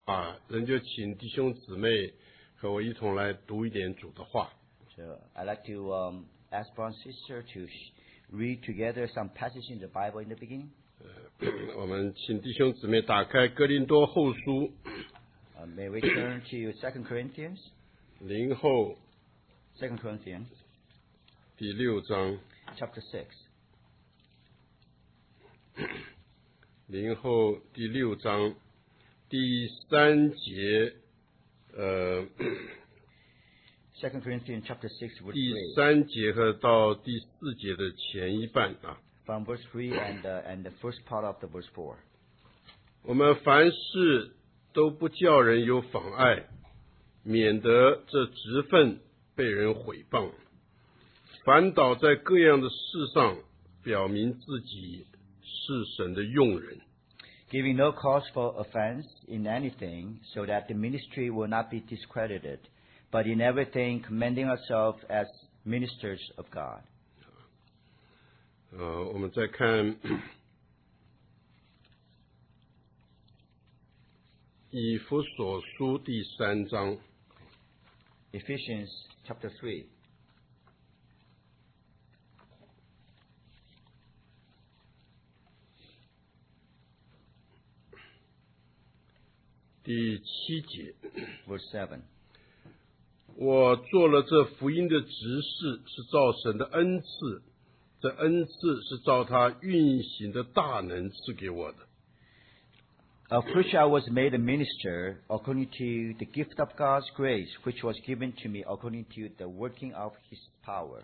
人就请弟兄姊妹和我一同来读一点主的话。 So I'd like to ask brother and sister to read together some passages in the Bible in the beginning. 我们请弟兄姊妹打开哥林多后书。 May we turn to 2 Corinthians? 林后 2 Corinthians 第6章。 chapter 6. 林后第6章第3节 2 Corinthians chapter 6 verse 第 3. 3节和到第4节的前一半 From verse 3 and the first part of the verse 4. 我们凡事都不叫人有妨碍，免得这职分被人毁谤。反倒在各样的事上表明自己是神的用人。 Giving no cause for offense in anything, so that the ministry will not be discredited, but in everything commending ourselves as ministers of God. 我们再看以弗所书第3章。 Ephesians chapter 3. 第7节 verse 7. 我做了这福音的执事，是照神的恩赐，这恩赐是照他运行的大能赐给我的。 Of which I was made a minister according to the gift of God's grace, which was given to me according to the working of His power.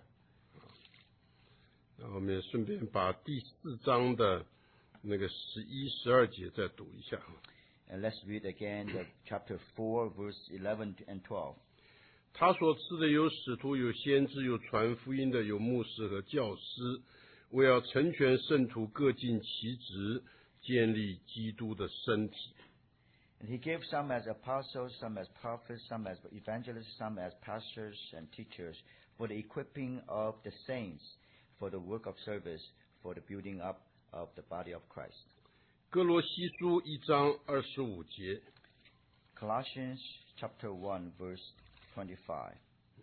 那我们也顺便把第4章的那个11、12节再读一下。 And let's read again the chapter 4, verse 11 and 12. 他所赐的有使徒，有先知，有传福音的，有牧师和教师，为要成全圣徒，各尽其职，建立基督的身体。 And he gave some as apostles, some as prophets, some as evangelists, some as pastors and teachers, for the equipping of the saints, for the work of service, for the building up of the body of Christ. 哥罗西书1章25节。 Colossians chapter 1, verse 25.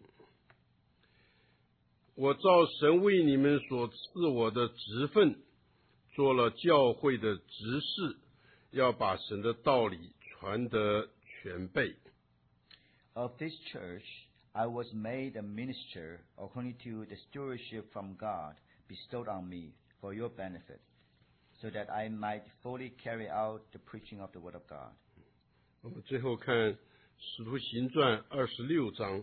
我照神为你们所赐我的职分，做了教会的执事，要把神的道理传得全备。 Of this church I was made a minister according to the stewardship from God bestowed on me for your benefit, so that I might fully carry out the preaching of the word of God. 我们最后看使徒行传26章。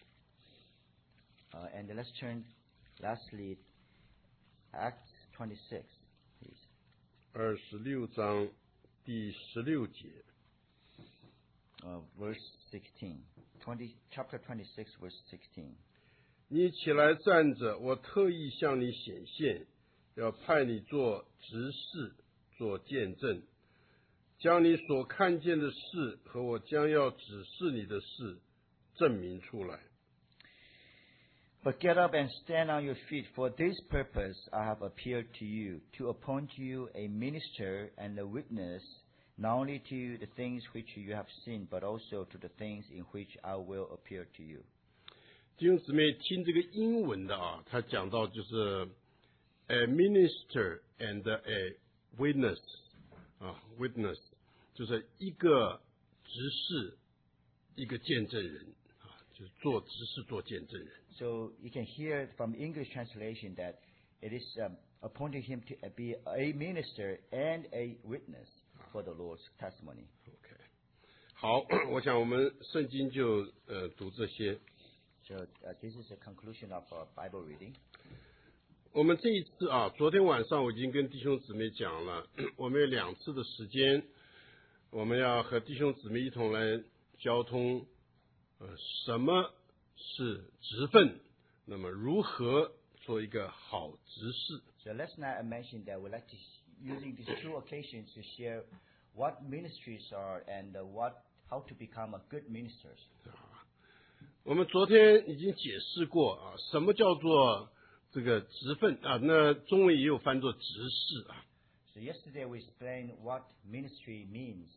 And let's turn lastly Acts 26, please. 26章第16节。 Verse 16. Chapter 26, verse 16. 你起来站着，我特意向你显现，要派你做执事，做见证，将你所看见的事和我将要指示你的事证明出来。 But get up and stand on your feet. For this purpose I have appeared to you, to appoint you a minister and a witness, not only to the things which you have seen, but also to the things in which I will appear to you. 弟兄姊妹，听这个英文的他讲到就是 a minister and a witness witness 就是一个执事，一个见证人就是做执事做见证人。 So you can hear from English translation that it is appointing him to be a minister and a witness for the Lord's testimony. OK， 好，我想我们圣经就读这些。 So this is the conclusion of our Bible reading. 我们这一次昨天晚上我已经跟弟兄姊妹讲了，我们有2次的时间，我们要和弟兄姊妹一同来交通，什么是职分，那么如何做一个好执事。 So last night I mentioned that we'd like to using these 2 occasions to share what ministries are and how to become a good ministers. 我们昨天已经解释过什么叫做这个职分那中文也有翻作执事 So yesterday we explained what ministry means,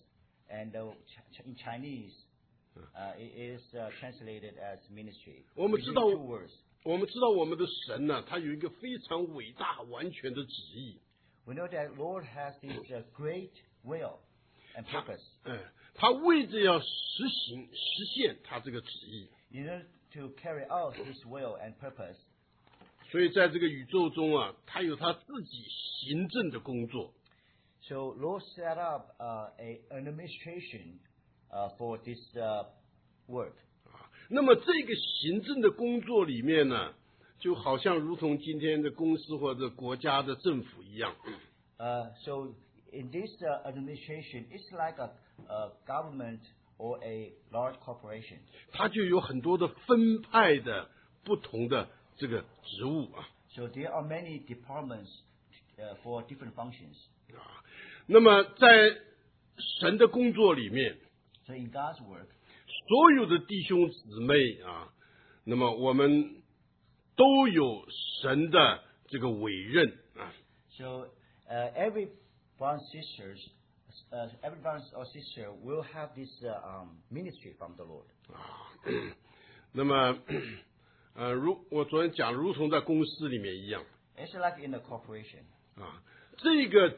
And in Chinese, it is translated as ministry. 我们 We 知 use 道 two words. 我们知道我们的神呢，他有一个非常伟大完全的旨意。 We know that Lord has this great will and purpose. 他为着要实现他这个旨意， In order to carry out His will and purpose, 所以在这个宇宙中啊，他有他自己行政的工作。 so Lord set up an administration for this work. 那么这个行政的工作里面呢，就好像如同今天的公司或者国家的政府一样。 So in this administration, it's like a government or a large corporation. 它就有很多的分派的不同的这个职务啊。 So there are many departments for different functions. 那么在神的工作里面， So in God's work, 所有的弟兄姊妹啊，那么我们都有神的这个委任啊。 so every brother or sister will have this ministry from the Lord. 那么如我昨天讲，如同在公司里面一样 It's like in a corporation. 啊，这个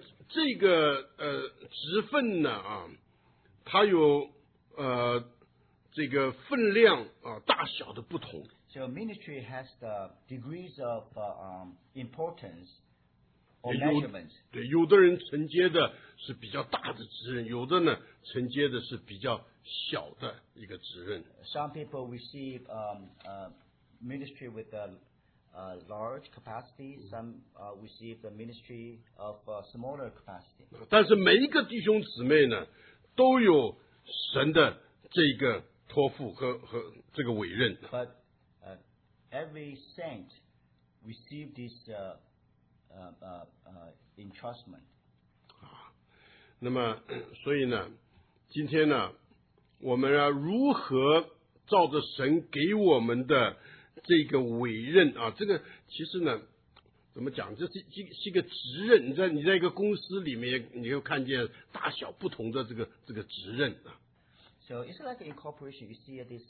职分呢啊，它有这个分量啊大小的不同。 So ministry has the degrees of importance or 有 measurement. 对，有的人承接的是比较大的职任，有的呢承接的是比较小的一个职任。 Some people receive ministry with a large capacity. Some receive the ministry of smaller capacity. 但是每一个弟兄姊妹呢，都有神的这个托付和这个委任。 But every saint receive this entrustment. 那么，所以呢，今天呢，我们要如何照着神给我们的这个委任啊？这个其实呢，怎么讲？这是一个职任。你在一个公司里面，你会看见大小不同的这个职任啊。 So it's like in corporation, you see this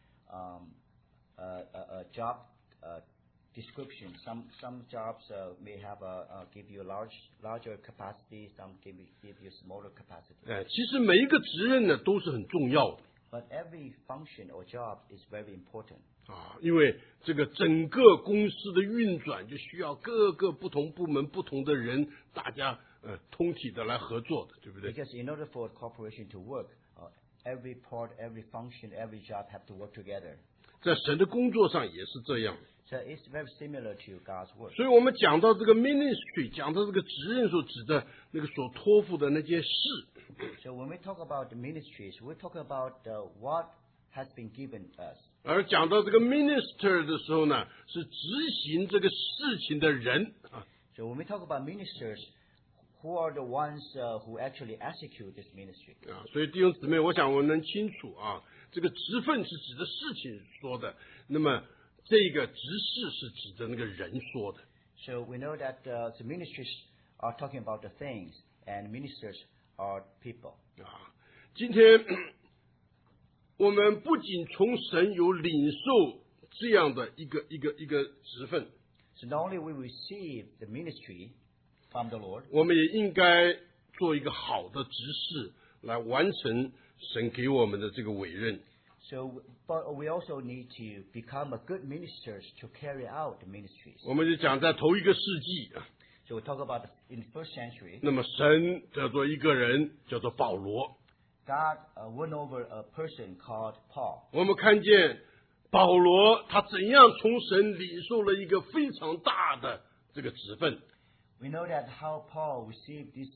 job description. Some jobs may have give you larger capacity. Some give you smaller capacity. 其实每一个职任呢都是很重要的 But every function or job is very important. 啊，因为这个整个公司的运转就需要各个不同部门、不同的人，大家通体的来合作的，对不对？ Because in order for a corporation to work, every part, every function, every job have to work together. 在神的工作上也是这样。 So it's very similar to God's work. 所以我们讲到这个 ministry， 讲到这个职任所指的那个所托付的那件事。 So when we talk about the ministries, we talk about what has been given us. 而讲到这个 minister 的时候呢，是执行这个事情的人啊。 So when we talk about ministers, who are the ones who actually execute this ministry? 啊，所以弟兄姊妹，我想我们能清楚啊，这个职分是指的事情说的，那么这个执事是指的那个人说的。 So we know that the ministries are talking about the things, and ministers are people. 啊，今天我们不仅从神有领受这样的一个职分， So not only we receive the ministry from the Lord, 我们也应该做一个好的执事，来完成神给我们的这个委任。 so but we also need to become a good ministers to carry out the ministries. 我们就讲在头一个世纪啊， So we talk about in the first century, 那么神叫做一个人，叫做保罗。 God won over a person called Paul. 我们看见保罗他怎样从神领受了一个非常大的这个职分， We know that how Paul received this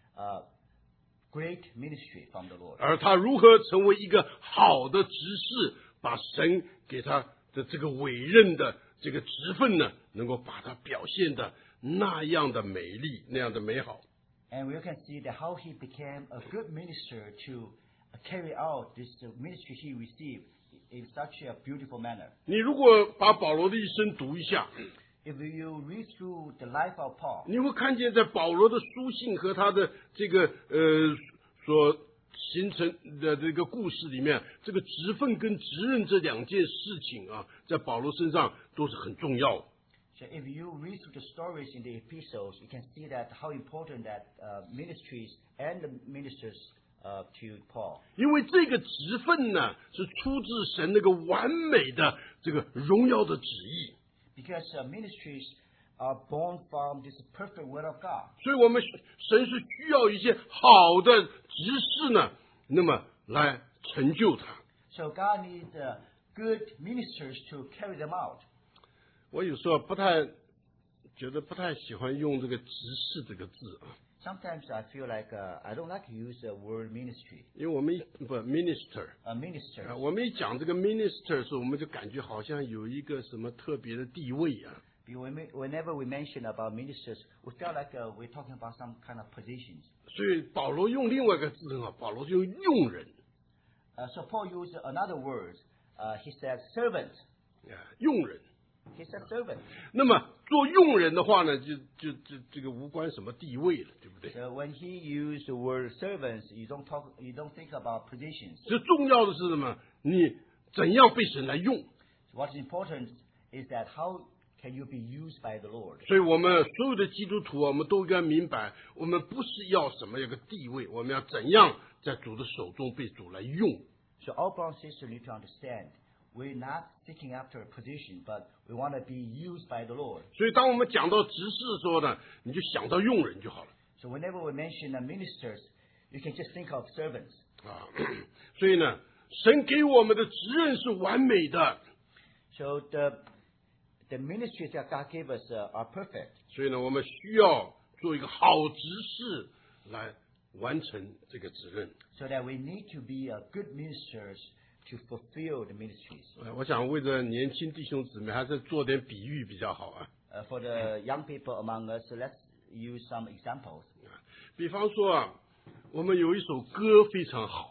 great ministry from the Lord. 而他如何成为一个好的执事，把神给他的这个委任的这个职分呢，能够把它表现的那样的美丽，那样的美好。 And we can see that how he became a good minister to carry out this ministry he received in such a beautiful manner. 你如果把保罗的一生读一下， If you read through the life of Paul, 你会看见在保罗的书信和他的这个所形成的这个故事里面，这个职分跟职任这两件事情啊，在保罗身上都是很重要的。 So if you read through the stories in the epistles, you can see that how important that ministries and the ministers to Paul. 因为这个职分呢，是出自神那个完美的这个荣耀的旨意。 Because ministries are born from this perfect word of God. 所以我们神是需要一些好的执事呢，那么来成就它。 So God needs good ministers to carry them out. 我有时候觉得不太喜欢用这个执事这个字啊， Sometimes I feel like I don't like to use the word ministry. 因为我们minister A minister. 我们一讲这个 minister 的时候，我们就感觉好像有一个什么特别的地位啊。 Whenever we mention about ministers, we feel like we're talking about some kind of positions. 所以保罗用另外一个字很好，保罗就用用人。 So Paul used another word. He said servant. 用人。 He said servant. 那么做用人的话呢，就这个无关什么地位了，对不对？ So when he used the word servants, you don't think about positions. 最重要的是什么？你怎样被神来用？ So what's important is that how can you be used by the Lord? 所以我们所有的基督徒啊，我们都应该明白，我们不是要什么一个地位，我们要怎样在主的手中被主来用。 So all brothers and sisters need to understand, we're not seeking after a position, but we want to be used by the Lord. 所以当我们讲到执事的时候呢，你就想到用人就好了 So whenever we mention the ministers, you can just think of servants. 啊。所以呢，神给我们的职任是完美的， So the ministries that God gave us are perfect. 所以呢，我们需要做一个好执事来完成这个责任。 So that we need to be good ministers to fulfill the ministries. 我想为着年轻弟兄姊妹，还是做点比喻比较好啊。 For the young people among us, let's use some examples. 比方说啊，我们有一首歌非常好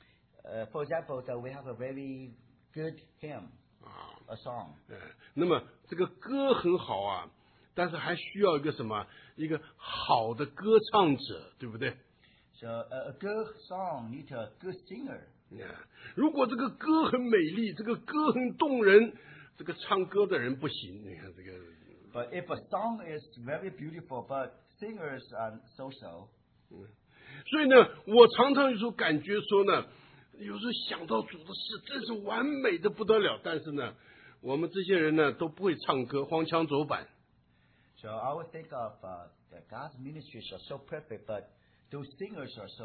For example, we have a very good hymn, 啊， a song. 那么这个歌很好啊，但是还需要一个什么？一个好的歌唱者，对不对？ So a good song needs a good singer. 如果这个歌很美丽，这个歌很动人，这个唱歌的人不行。你看这个。 But if a song is very beautiful, but singers are so-so. 所以呢，我常常有时候感觉说呢，有时候想到主的事，真是完美的不得了。但是呢，我们这些人呢都不会唱歌，荒腔走板。 So I would think of that God's ministries are so perfect, but those singers are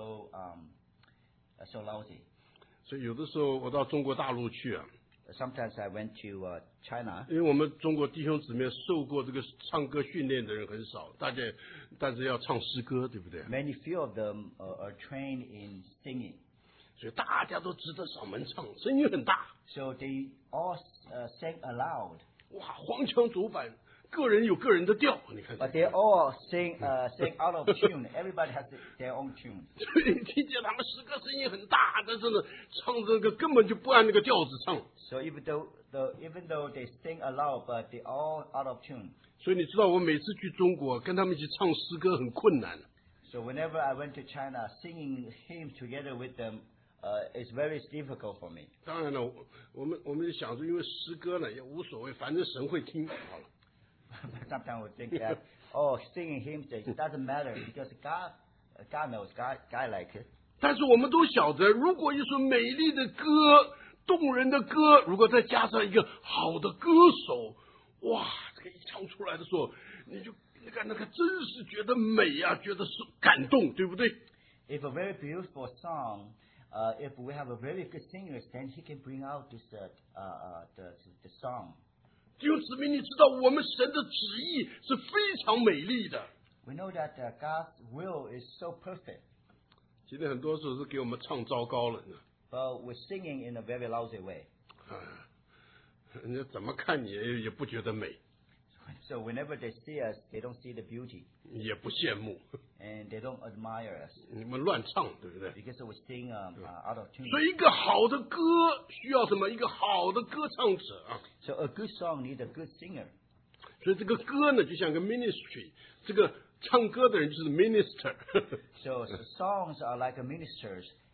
so lousy. 所以有的时候我到中国大陆去啊， Sometimes I went to China. 因为我们中国弟兄姊妹受过这个唱歌训练的人很少，但是要唱诗歌，对不对？ Many few of them are trained in singing. 所以大家都指着嗓门唱，声音很大， So they all sang aloud. 哇，荒腔走板，个人有个人的调，你看。 But they all sing out of tune. Everybody has their own tune. 所以你听见他们诗歌声音很大，但是呢，唱这个根本就不按那个调子唱。 So even though they sing aloud, but they all out of tune. 所以你知道，我每次去中国跟他们一起唱诗歌很困难。 So whenever I went to China, singing hymns together with them is very difficult for me. 当然了，我们就想说，因为诗歌呢也无所谓，反正神会听好了。 But sometimes we think that singing hymns it doesn't matter because God knows, God likes it. 但是我们都晓得，如果一首美丽的歌、动人的歌，如果再加上一个好的歌手，哇，这个一唱出来的时候，你就那个真是觉得美啊，觉得是感动，对不对？ If a very beautiful song, if we have a very good singer, then he can bring out this the song. 弟兄姊妹，你知道我们神的旨意是非常美丽的。 We know that God's will is so perfect, 今天很多时候是给我们唱糟糕了呢。 but we're singing in a very lousy way. 人家怎么看你也不觉得美， So whenever they see us, they don't see the beauty, 也不羡慕， and they don't admire us 你们乱唱，对不对？ because we sing out of tune. 所以一个好的歌需要什么？一个好的歌唱者啊。 So a good song needs a good singer. 所以这个歌呢，就像个 ministry， 这个唱歌的人就是 minister。 So songs are like ministers,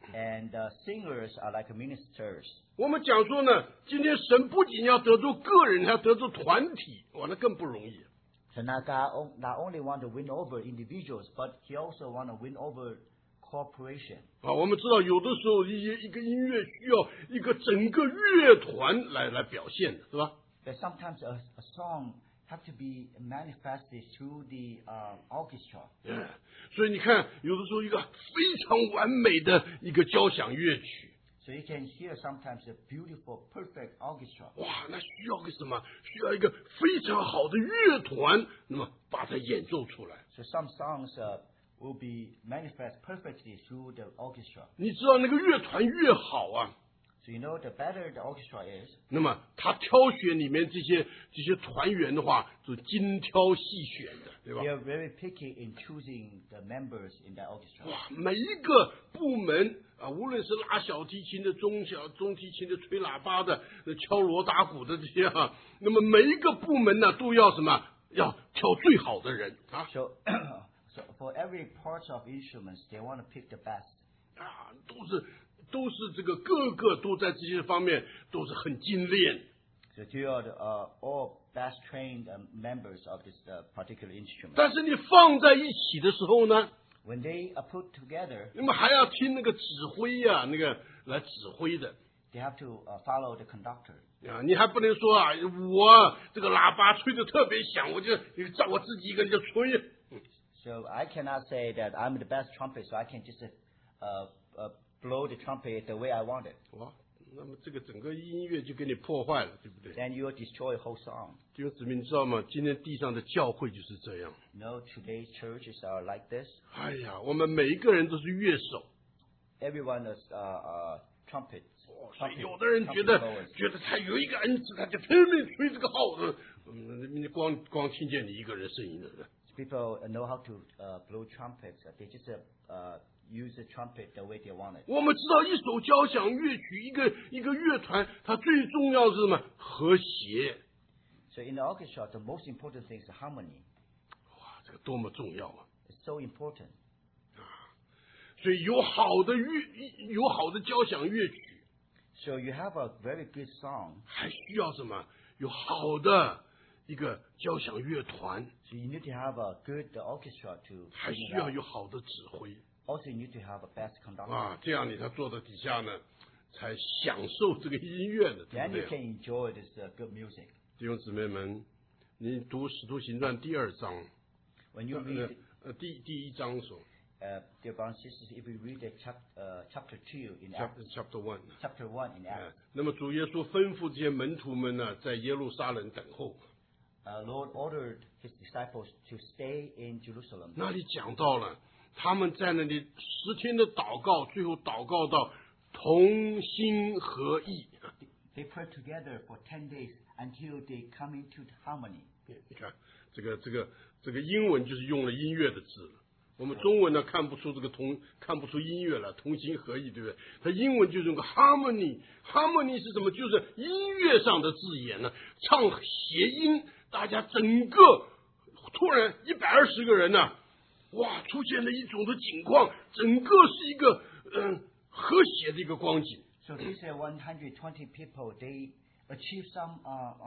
And singers are like ministers. 我们讲说呢，今天神不仅要得罪个人，还要得罪团体，哇，那更不容易。 So now God not only want to win over individuals, but He also want to win over corporation. 我们知道有的时候一个音乐需要一个整个乐团来表现的，是吧？ But sometimes a song have to be manifested through the orchestra. 所以你看，有的时候一个非常完美的一个交响乐曲， So you can hear sometimes a beautiful, perfect orchestra. 哇，那需要个什么？需要一个非常好的乐团，那么把它演奏出来。 So some songs will be manifest perfectly through the orchestra. 你知道那个乐团越好啊， So you know, the better the orchestra is, 那么他挑选里面这些团员的话，就精挑细选的，对吧 they？are very picky in choosing the members in that orchestra. 哇，每一个部门啊，无论是拉小提琴的、中提琴的、吹喇叭的、敲锣打鼓的这些啊，那么每一个部门呢，都要什么？要挑最好的人啊 So, so for every part of instruments, they want to pick the best. 啊，都是这个个个都在这些方面都是很精炼。 So they are all best trained members of this particular instrument. 但是你放在一起的时候呢， When they are put together, 那么还要听那个指挥呀、那个来指挥的。 they have to follow the conductor. 啊，你还不能说啊，我这个喇叭吹得特别响，我就照我自己一个人就吹。 So I cannot say that I'm the best trumpet, so I can just blow the trumpet the way I want it. 哇，那么这个整个音乐就给你破坏了，对不对？ Then you will destroy a whole song. 弟兄姊妹，你知道吗？今天地上的教会就是这样。 No, today's churches are like this. 哎呀，我们每一个人都是乐手。 Everyone is trumpets. 所以有的人觉得他有一个恩赐，他就拼命吹这个号子，你光听见你一个人声音的。 People know how to blow trumpets. They just use the trumpet the way they want it. 我们知道一首交响乐曲，一个乐团，它最重要是什么？和谐。 So in the orchestra, the most important thing is harmony. 哇，这个多么重要啊！ It's so important. 所以有好的交响乐曲， So you have a very good song. 还需要什么？有好的一个交响乐团， So you need to have a good orchestra to 还 bring 需 it 要 out. 有好的指挥 Also, you need to have a best conductor. 啊，这样你才坐在底下呢，才享受这个音乐呢，对 Then 不 you 对？ can enjoy this good music. 弟兄姊妹们，你读《使徒行传》第2章， When you read, 第1章说 dear brothers and sisters, if you read the chapter 2 in Acts, chapter 1。 chapter 1 in Acts, 那么主耶稣吩咐这些门徒们呢，在耶路撒冷等候。 Lord ordered his disciples to stay in Jerusalem. 那里讲到了，他们在那里10天的祷告，最后祷告到同心合意。 They prayed together for 10 days until they come into harmony. 你看，这个英文就是用了音乐的字了。我们中文呢看不出看不出音乐了，同心合意，对不对？它英文就是用个 harmony。harmony 是什么？就是音乐上的字眼呢，唱谐音，大家整个突然120个人呢、哇，出现了一种的景况，整个是一个和谐的一个光景。 So these 120 people, they achieved some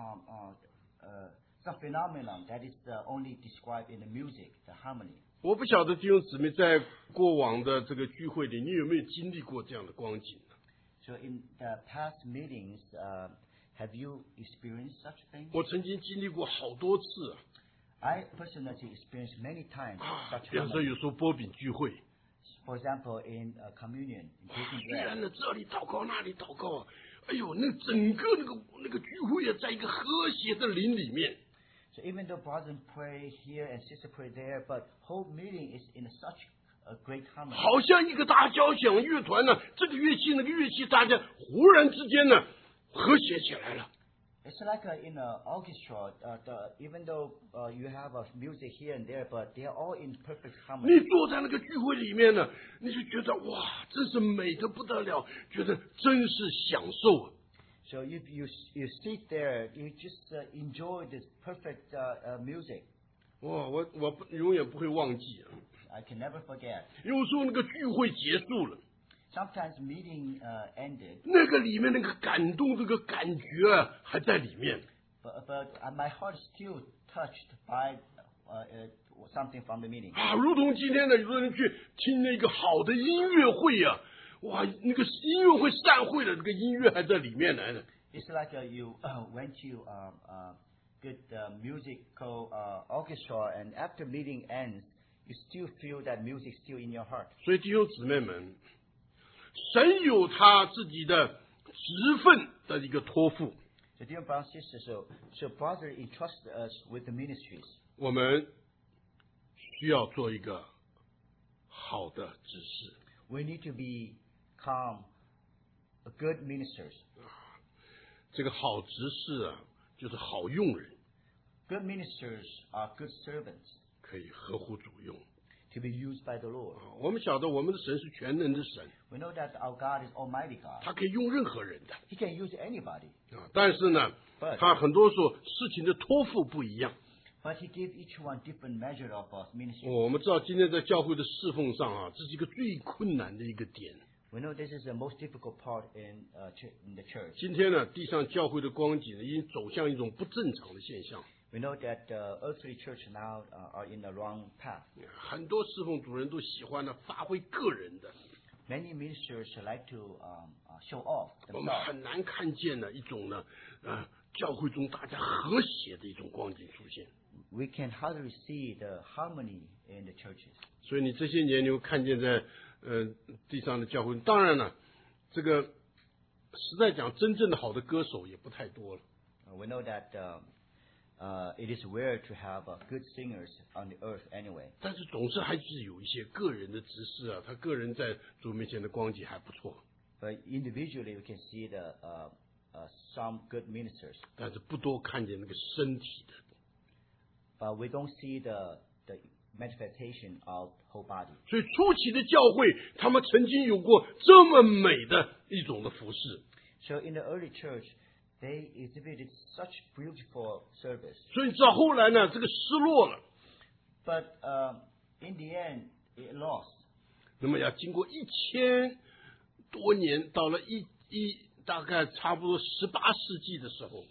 phenomenon that is only described in the music, the harmony. 我不晓得弟兄姊妹在过往的这个聚会里，你有没有经历过这样的光景呢？ So in the past meetings, have you experienced such things? 我曾经经历过好多次 I personally experienced many times 啊， such 比方说 moments. 有时候波饼聚会， For example, in communion, in 哇 taking 虽 bread. 然呢这里祷告那里祷告啊，哎呦，那整个那个聚会啊，在一个和谐的灵里面。 So even though brothers pray here and sisters pray there, but whole meeting is in such a great harmony. 好像一个大交响乐团呢，这个乐器那个乐器，大家忽然之间呢和谐起来了。 It's like in an orchestra, even though you have music here and there, but they are all in perfect 你 harmony. 坐在那个聚会里面呢，你就觉得哇，真是美得不得了，觉得真是享受啊。 So if you sit there, you just enjoy this perfect music. 哇，我永远不会忘记啊。 I can never forget. 有时候那个聚会结束了， sometimes meeting ended, 那个里面那个感动，这个感觉啊，还在里面。 but my heart is still touched by something from the meeting. 啊，如同今天呢，有的人去听那个好的音乐会啊，哇，那个音乐会散会的这个音乐还在里面来的。 It's like you went to good musical orchestra, and after meeting ends, you still feel that music still in your heart. 所以弟兄姊妹们，神有他自己的职分的一个托付， So dear brothers and sisters, so Father entrusted us with the ministries. 我们需要做一个好的执事。 We need to become good ministers. 这个好执事啊，就是好用人， Good ministers are good servants 可以合乎主用。 to be used by the Lord. 我们晓得我们的神是全能的神， We know that our God is Almighty God. 他可以用任何人的 He can use anybody, 啊。但是呢， But- 他很多时候事情的托付不一样。 but He gave each one different measure of ministry. 我们知道今天在教会的侍奉上啊，这是一个最困难的一个点。 We know this is the most difficult part in the church. 今天呢，地上教会的光景呢，已经走向一种不正常的现象。 We know that earthly church now are in the wrong path. 很多侍奉主人都喜欢呢发挥个人的， Many ministers like to show off 我们 themselves. 很难看见呢一种呢，教会中大家和谐的一种光景出现。 We can hardly see the harmony in the churches. 所以你这些年你会看见在地上的教会，当然了，这个实在讲，真正的好的歌手也不太多了。 We know that it is rare to have good singers on the earth anyway. 但是总是还是有一些个人的执事啊，他个人在主面前的光景还不错， But individually, we can see the some good ministers. 但是不多看见那个身体的。 But we don't see the manifestation of whole body. 所以初期的教会，他们曾经有过这么美的一种的服饰。 So in the early church, they exhibited such beautiful service. 所以你知道后来呢，这个失落了。 But in the end, it lost. 那么要经过1000多年，到了大概差不多18世纪的时候，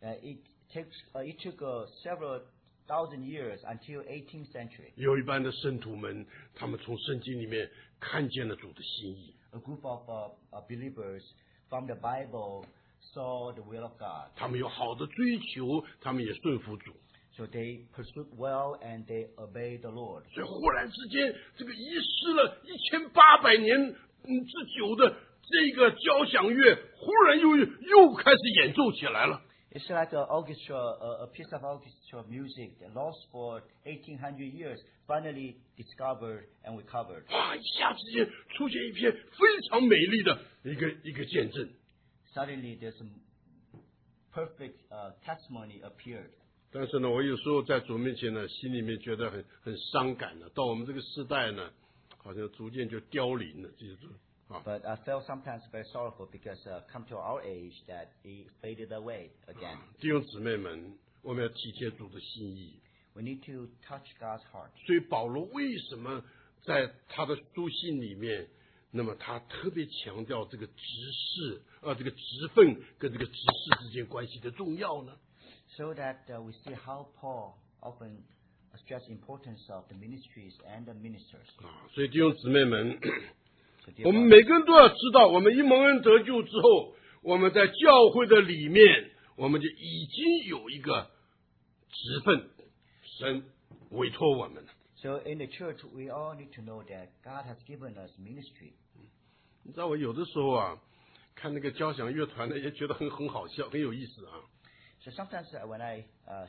It took several thousand years until 18th century. 有一班的圣徒们，他们从圣经里面看见了主的心意， A group of believers from the Bible saw the will of God. 他们有好的追求，他们也顺服主。 So they pursued well and they obeyed the Lord. 所以忽然之间，这个遗失了1800年之久的这个交响乐，忽然又开始演奏起来了。 It's like an orchestra, a piece of orchestra music that lost for 1800 years, finally discovered and recovered. 哇！一下之间出现一篇非常美丽的一个见证。 Suddenly, there's a perfect testimony appeared. 但是呢，我有时候在主面前呢，心里面觉得很伤感的。到我们这个时代呢，好像逐渐就凋零了，这些啊。 But I felt sometimes very sorrowful because come to our age that it faded away again. 弟兄姊妹们，我们要体贴主的心意。 We need to touch God's heart. 所以保罗为什么在他的书信里面，那么他特别强调这个职事这个职分跟这个执事之间关系的重要呢？ So that we see how Paul often stressed the importance of the ministries and the ministers. 所以弟兄姊妹们， So dear 我们 brothers, 每个人都要知道，我们一蒙恩得救之后，我们在教会的里面，我们就已经有一个职分，神委托我们了。 so in the church, we all need to know that God has given us ministry. 你知道我有的时候啊，看那个交响乐团呢，也觉得很好笑，很有意思啊。 So sometimes when I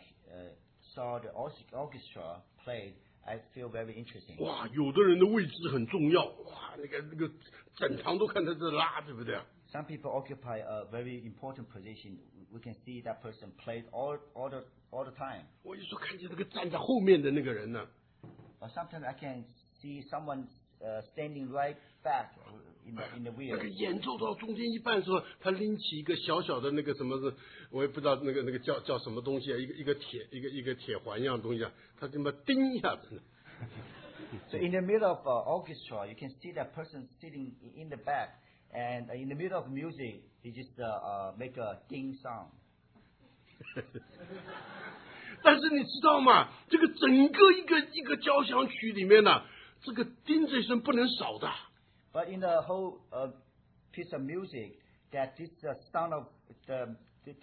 saw the orchestra played, I feel very interesting. 哇，有的人的位置很重要，哇，那个整堂都看他在拉，对不对？ Some people occupy a very important position. We can see that person played all the time. 我有时候看见那个站在后面的那个人呢， Sometimes I can see someone standing right back in the 那 wheel. 个演奏到中间一半的时候，他拎起一个小小的那个什么的，我也不知道那个叫什么东西啊，一个铁环一样的东西啊，他这么叮一下子呢。 So in the middle of orchestra, you can see that person sitting in the back, and in the middle of music, he just make a ding sound. 但是你知道吗？这个整个一个交响曲里面呢，这个叮这声不能少的。 But in the whole piece of music, that this sound of this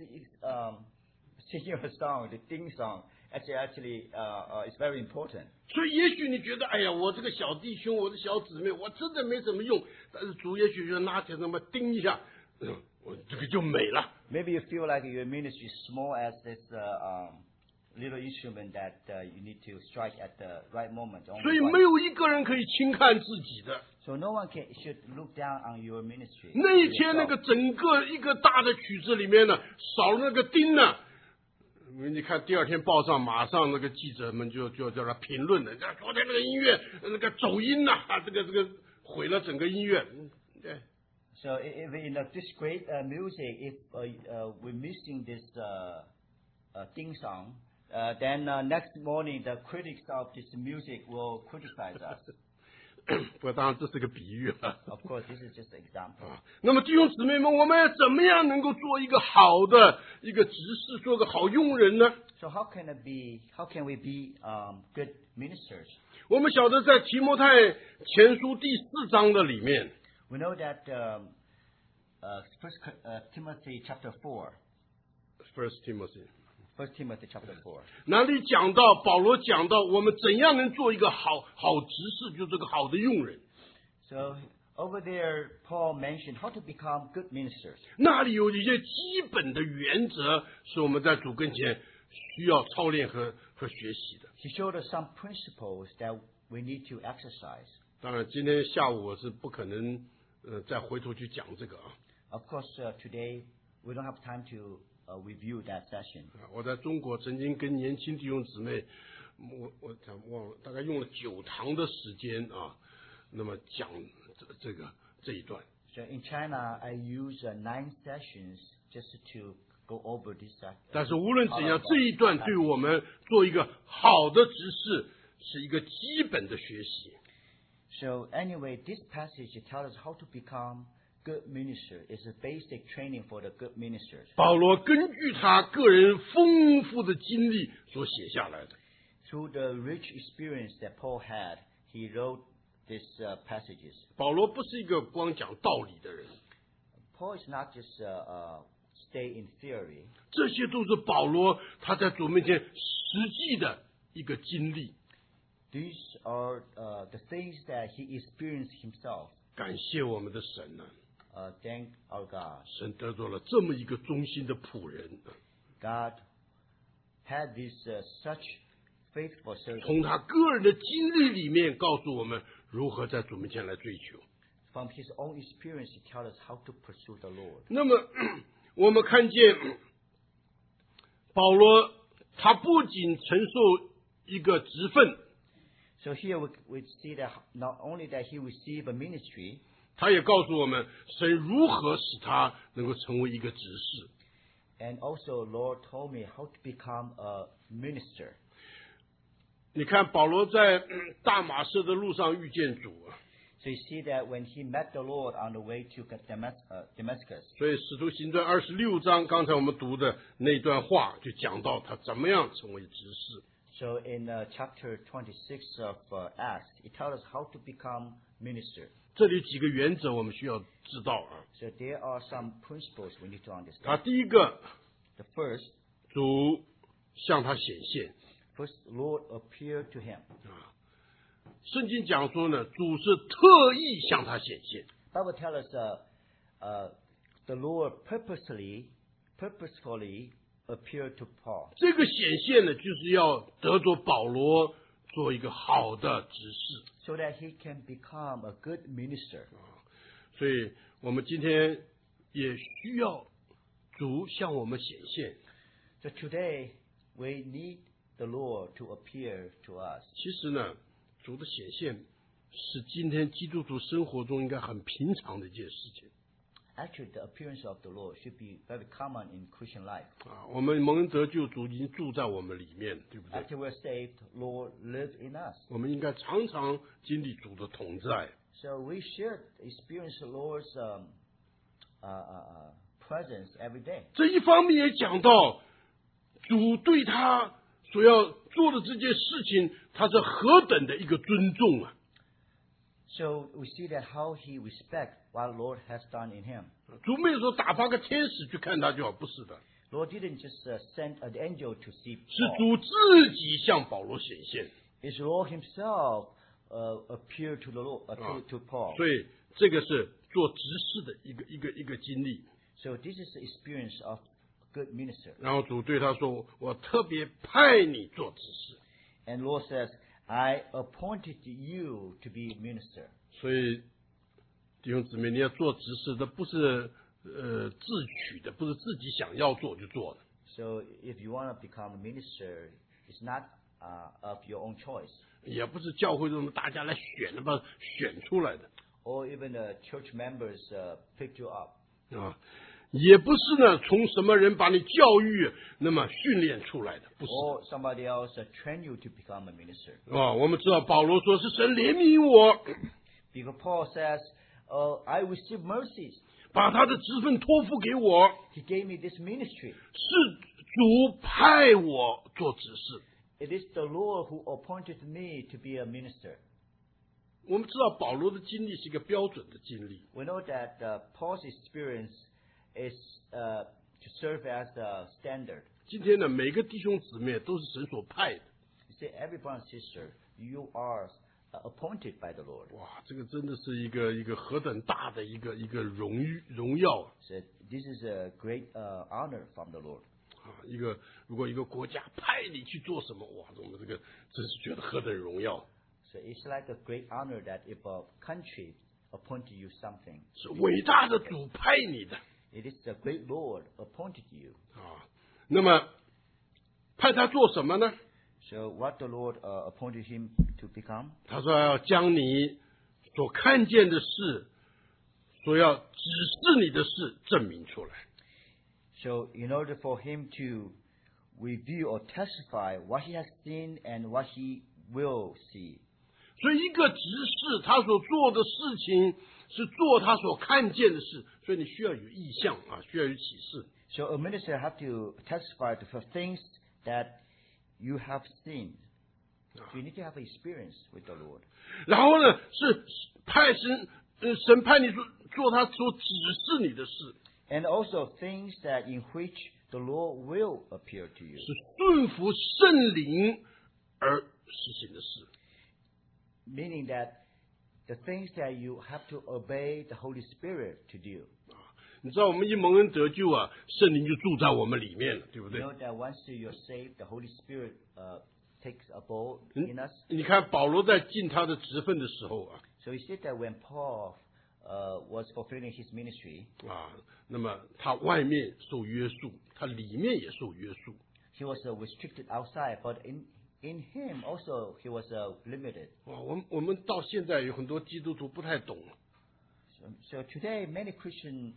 singing a song, the ding song, actually is very important. 所以也许你觉得，哎呀，我这个小弟兄，我的小姊妹，我真的没什么用。但是主也许就拿起那么叮一下，我这个就美了。 Maybe you feel like your ministry is small as this little instrument that you need to strike at the right moment. 所以没有一个人可以轻看自己的。 So no one should look down on your ministry. 那一天那个整个一个大的曲子里面呢，少了那个叮呢。你看第二天报上马上那个记者们就叫他评论了，昨天那个音乐那个走音呐，这个毁了整个音乐。对。 So if in this great music, if we're missing this ding song, then next morning the critics of this music will criticize us. 不过当然这是个比喻了。 Of course, this is just an example. 那么弟兄姊妹们，我们怎么样能够做一个好的一个执事，做个好用人呢？ So how can we be good ministers? 我们晓得在提摩太前书第4章的里面。 We know that First Timothy chapter 4. First Timothy chapter 4. 哪里讲到保罗讲到我们怎样能做一个好执事，就这个好的用人。 So over there, Paul mentioned how to become good ministers. 那里有一些基本的原则，是我们在主跟前需要操练和学习的。 He showed us some principles that we need to exercise. 当然，今天下午我是不可能再回头去讲这个啊。 Of course, today we don't have time to review that session. 我在中国曾经跟年轻弟兄姊妹，我忘了，大概用了9堂的时间啊，那么讲这一段。 So in China, I use 9 sessions just to go over this. 但是无论怎样，这一段对我们做一个好的执事是一个基本的学习。 So anyway, this passage tells us how to become good minister. It's a basic training for the good ministers. 保罗根据他个人丰富的经历所写下来的。 Through the rich experience that Paul had, he wrote these passages. 保罗不是一个光讲道理的人。 Paul is not just stay in theory. 这些都是保罗他在主面前实际的一个经历。 These are the things that he experienced himself. 感谢我们的神呢。 Thank our God. 神得到了这么一个忠心的仆人。 God had this such faithful servant. 从他个人的经历里面告诉我们如何在主面前来追求。 From his own experience, he tells us how to pursue the Lord. 那么我们看见保罗，他不仅承受一个职分。 So here we see that not only that he received a ministry, 他也告诉我们神如何使他能够成为一个执事。 and also Lord told me how to become a minister. 你看保罗在大马士的路上遇见主。 So you see that when he met the Lord on the way to Damascus. 所以使徒行传26章刚才我们读的那段话就讲到他怎么样成为执事。 So in chapter 26 of Acts, it tells us how to become minister. 这里几个原则我们需要知道啊。 So there are some principles we need to understand. 他第一个， The first, 主向他显现。 first Lord appeared to him. 圣经讲说呢，主是特意向他显现。 Bible tells us the Lord purposefully appeared to Paul. 这个显现呢，就是要得着保罗做一个好的执事。 So that he can become a good minister. 所以我们今天也需要主向我们显现。 So today we need the Lord to appear to us. 其实呢，主的显现是今天基督徒生活中应该很平常的一件事情。 actually the appearance of the Lord should be very common in Christian life. 我们蒙恩得救，主已经住在我们里面，对不对？ After we're saved, Lord lives in us. 我们应该常常经历主的同在。 So we should experience the Lord's presence every day. 这一方面也讲到主对他所要做的这件事情，他是何等的一个尊重啊！ So we see that how he respects what Lord has done in him. 主没有说打发个天使去看他就好，不是的， Lord didn't just send an angel to see 是 Paul. 主自己向保罗显现。 It's Lord himself appeared to the Lord, to Paul. 所以这个是做执事的一个经历。 So this is the experience of a good minister. 然后主对他说：“我特别派你做执事。 And Lord says, I appointed you to be a minister. ” 所以弟兄姊妹，你要做执事的，不是自取的，不是自己想要做就做的。 So if you want to become a minister, it's not of your own choice. 也不是教会中大家来选的，把选出来的 Or even the church members pick you up. 啊，也不是呢从什么人把你教育那么训练出来的，不是 Or somebody else train you to become a minister. 啊。我们知道保罗说是神怜悯我， Because Paul says, I received mercies. 把他的职分托付给我， He gave me this ministry. 是主派我做执事。 It is the Lord who appointed me to be a minister. 我们知道保罗的经历是一个标准的经历， We know that Paul's experience is to serve as the standard. 今天呢，每个弟兄姊妹都是神所派的。 You say, every brother and sister, you are appointed by the Lord. 哇，这个真的是一个何等大的一个荣耀啊！ So this is a great honor from the Lord. 如果一个国家派你去做什么，哇，我们这个真是觉得何等荣耀， So it's like a great honor that if a country appointed you something, 是伟大的主派你的 it is the great Lord appointed you. 啊。那么派他做什么呢？ So what the Lord appointed him to become? 他说要将你所看见的事，所要指示你的事证明出来。 So in order for him to review or testify what he has seen and what he will see. 所以一个执事他所做的事情是做他所看见的事，所以你需要有意向啊，需要有启示。 So a minister have to testify for things that you have seen. So you need to have experience with the Lord. 然后呢，是派神派你做他所指示你的事， And also things that in which the Lord will appear to you. 是顺服圣灵而实行的事。 Meaning that the things that you have to obey the Holy Spirit to do. 你知道我们一蒙恩得救啊，圣灵就住在我们里面了，对不 You 对？ know that once you're saved, the Holy Spirit takes abode in us. 你看保罗在尽他的职分的时候啊， So you see that when Paul was fulfilling his ministry, 那么他外面受约束，他里面也受约束。 he was restricted outside, but in him also he was limited. 哇，我们到现在有很多基督徒不太懂， So today many Christians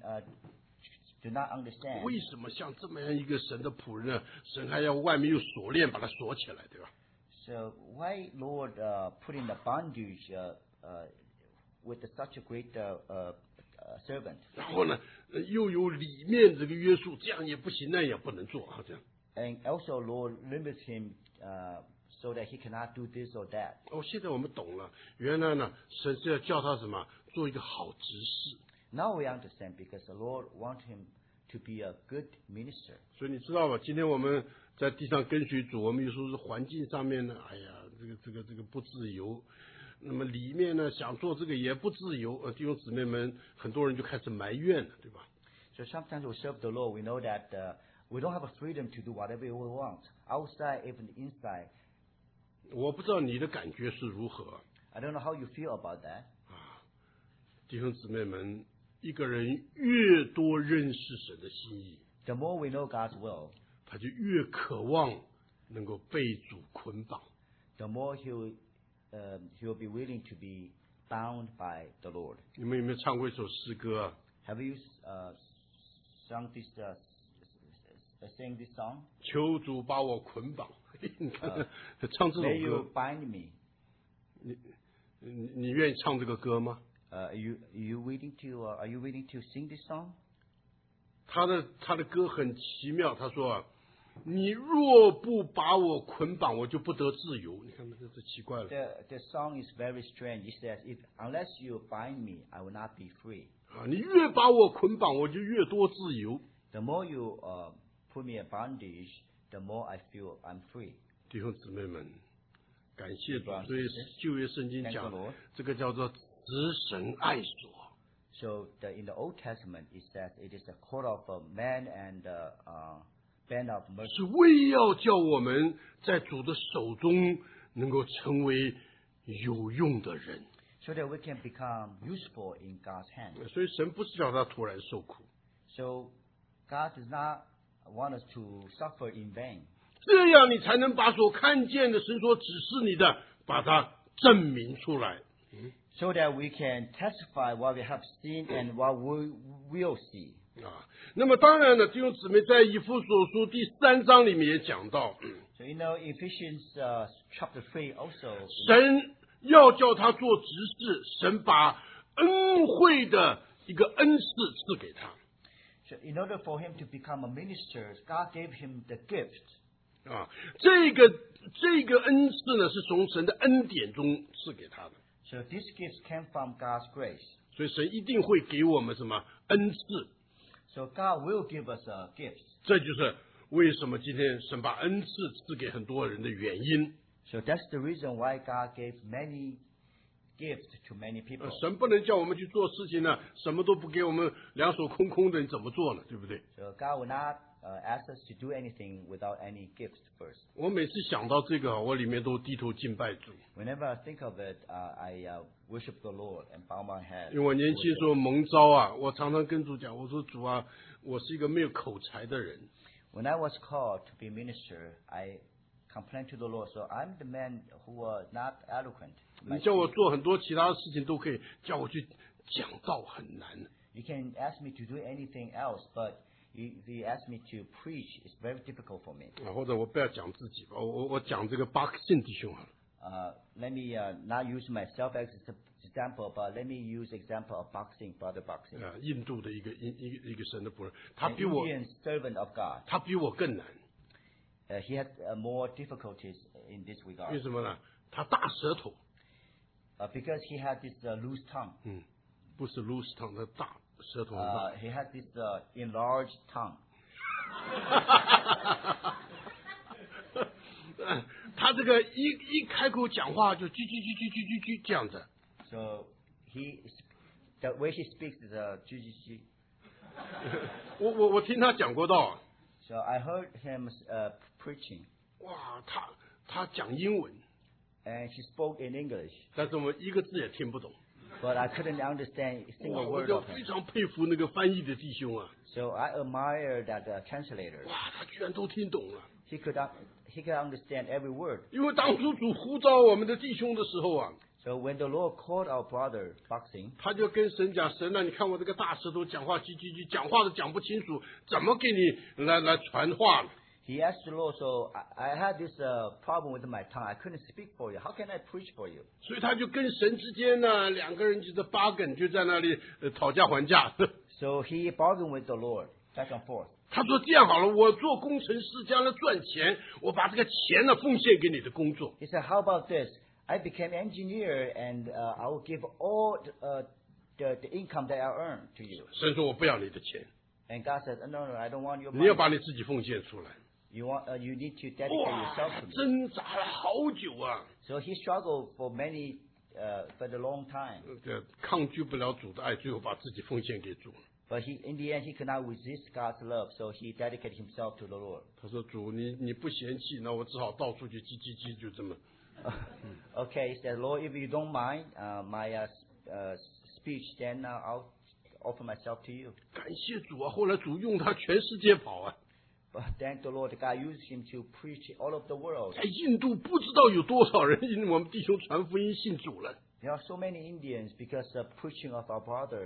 do not understand 为什么像这么样一个神的仆人呢，神还要外面用锁链把他锁起来，对吧？ So why Lord put in the bondage with such a great servant? 然后呢，又有里面这个约束，这样也不行，那也不能做啊，这样。 And also Lord limits him so that he cannot do this or that. 现在我们懂了，原来呢，神是要叫他什么，做一个好执事。 Now we understand because the Lord wants him to be a good minister. 所以你知道吧？今天我们在地上跟随主，我们有时候是环境上面呢，哎呀，这个不自由。那么里面呢，想做这个也不自由。弟兄姊妹们，很多人就开始埋怨了，对吧？ So sometimes we serve the Lord, we know that we don't have a freedom to do whatever we want, outside, even inside. 我不知道你的感觉是如何， I don't know how you feel about that. 弟兄姊妹们，一个人越多认识神的心意， The more we know God's will, 他就越渴望能够被主捆绑。 the more he will be willing to be bound by the Lord. 你们有没有唱过一首诗歌啊？ Have you sung this sing this song? 求主把我捆绑。你看，唱这 May 首 you 歌， bind me. 你愿意唱这个歌吗？ Are you willing to sing this song? 他的歌很奇妙，他说啊，你若不把我捆绑，我就不得自由。你看这奇怪了。 The song is very strange. It says, unless you bind me, I will not be free. 啊，你越把我捆绑，我就越多自由。 The more you put me in bondage, the more I feel I'm free. 弟兄姊妹们，感谢主。 Brothers and 所以 sisters, 旧约圣经 thank 讲 the Lord. 这个叫做执神爱所。 So in the Old Testament, it says it is a court of man and band of mercy. 是为要叫我们在主的手中能够成为有用的人。 So that we can become useful in God's hand. 所以神不是叫他突然受苦， So God does not want us to suffer in vain. 这样你才能把所看见的神所指示你的，把它证明出来。 So that we can testify what we have seen and what we will see. 啊，那么当然了，弟兄姊妹在以弗所书第3章里面也讲到， So Ephesians chapter 3 also. 神要叫他做执事，神把恩惠的一个恩赐赐给他。 So in order for him to become a minister, God gave him the gift. 啊，这个恩赐呢，是从神的恩典中赐给他的， So these gifts came from God's grace. 所以神一定会给我们什么恩赐。 So God will give us gifts. 这就是为什么今天神把恩赐赐给很多人的原因。 So that's the reason why God gave many gifts to many people. 神不能叫我们去做事情呢，什么都不给我们，两手空空的，你怎么做呢？对不对？ So God will not ask us to do anything without any gifts first. 我每次想到这个，我里面都低头敬拜主， Whenever I think of it, I worship the Lord and bow my head. 因为我年轻时候蒙召啊，我常常跟主讲，我说主啊，我是一个没有口才的人， When I was called to be minister, I complained to the Lord. So I'm the man who was not eloquent. 你叫我做很多其他的事情都可以，叫我去讲道很难。 You can ask me to do anything else, but if you ask me to preach, it's very difficult for me. 啊，或者我不要讲自己吧，我讲这个巴克信弟兄好了。 Let me not use myself as an example, but let me use example of boxing, brother boxing. 印度的一个神的仆人，他 An 比我 Indian servant of God. 他比我更难， He had more difficulties in this 为 regard 什么呢？他大舌头， because he had this loose tongue. 不是 loose tongue，他大舌头很大。 He had this enlarged tongue. 他这个一开口讲话就叽这样子。 So the way he speaks is GGG. 我听他讲过道啊， So I heard him preaching, 哇，他讲英文， and he spoke in English, 但是我们一个字也听不懂。 but I couldn't understand a 哇， single 我 word 就 of 非 him. 常佩服那个翻译的弟兄啊， So I admire that translator. 哇，他居然都听懂了。 He could understand every word. 因为当初主呼召我们的弟兄的时候啊， So when the Lord called our brother boxing, 他就跟神讲：“神啊，你看我这个大舌头讲话叽，讲话都讲不清楚，怎么给你来传话呢？” he asked the Lord, so I had this problem with my tongue. I couldn't speak for you. How can I preach for you? 所以他就跟神之间呢，两个人就是 bargain，就在那里讨价还价。 So he bargained with the Lord back and forth. 他说：“这样好了，我做工程师将来赚钱，我把这个钱呢奉献给你的工作。 He said, how about this? I became engineer and I will give all the income that I earn to you. ” 神说：“我不要你的钱， And God said, no, I don't want your 你要 money. 把你自己奉献出来。 You need to dedicate 哇 yourself to me. 挣扎了好久啊， So he struggled for a long time. 抗拒不了主的爱，最后把自己奉献给主。 But in the end, he could not resist God's love, so he dedicated himself to the Lord. 他说：“主，你不嫌弃，那我只好到处去叽，就这么。” Okay, he said, Lord, if you don't mind my speech, then I'll offer myself to you. 感谢主啊！后来主用他全世界跑啊， But thank the Lord, God used him to preach all over the world. 在印度不知道有多少人因为我们弟兄传福音信主了。 There are so many Indians because of preaching of our brother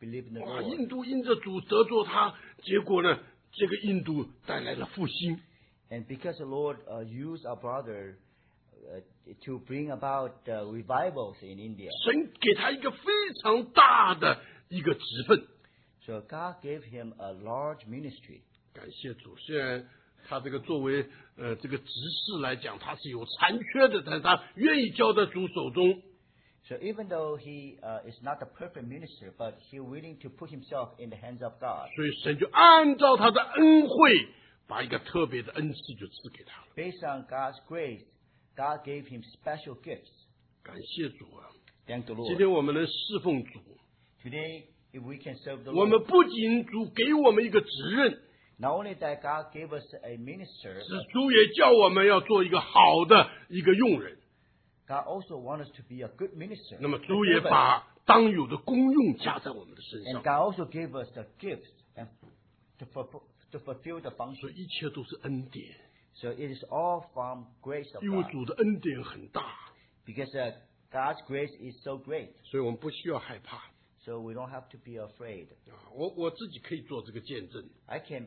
believe in the 哇， Lord. 印度因着主得着他，结果呢，这个印度带来了复兴。 And because the Lord used our brother to bring about revivals in India. 神给他一个非常大的一个职分。 So God gave him a large ministry. 感谢主，虽然他这个作为这个执事来讲，他是有残缺的，但是他愿意交在主手中。 So even though he is not a perfect minister, but he willing to put himself in the hands of God. 所以神就按照他的恩惠，把一个特别的恩赐就赐给他了。 Based on God's grace, God gave him special gifts. 感谢主啊！ Thank the 今 Lord. 天我们能侍奉主， Today, if we can serve the 我 Lord, 们不仅主给我们一个职任， not only that God gave us a minister, 是主也叫我们要做一个好的一个用人。 God also wants us to be a good minister. 那么主也把当有的功用加在我们的身 And 上， God also gave us the gifts and to fulfill the 所 function. 以一切都是恩典， So it is all from grace of 因为 God. 主的恩典很大， Because God's grace is so great. 所以我们不需要害怕。 So we don't have to be afraid. 我自己可以做这个见证 I can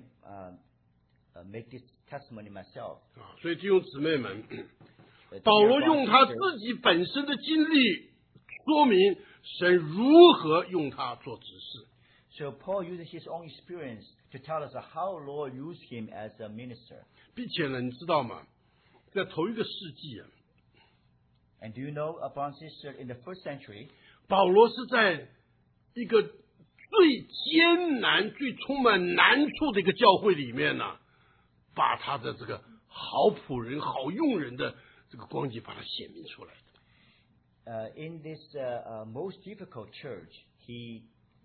make this testimony myself. 所以弟兄姊妹们， Dear 保罗 brothers 用 and 他 sisters, 自己本身的经历说明神如何用他做执事。 So Paul uses his own experience to tell us how Lord used him as a minister. 并且呢，你知道吗？在头一个世纪啊， And do you know, brothers and sisters, in the first century, 保罗是在一个最艰难、最充满难处的一个教会里面呢，把他的这个好仆人、好用人的这个光景，把它显明出来的。 in this most difficult church, he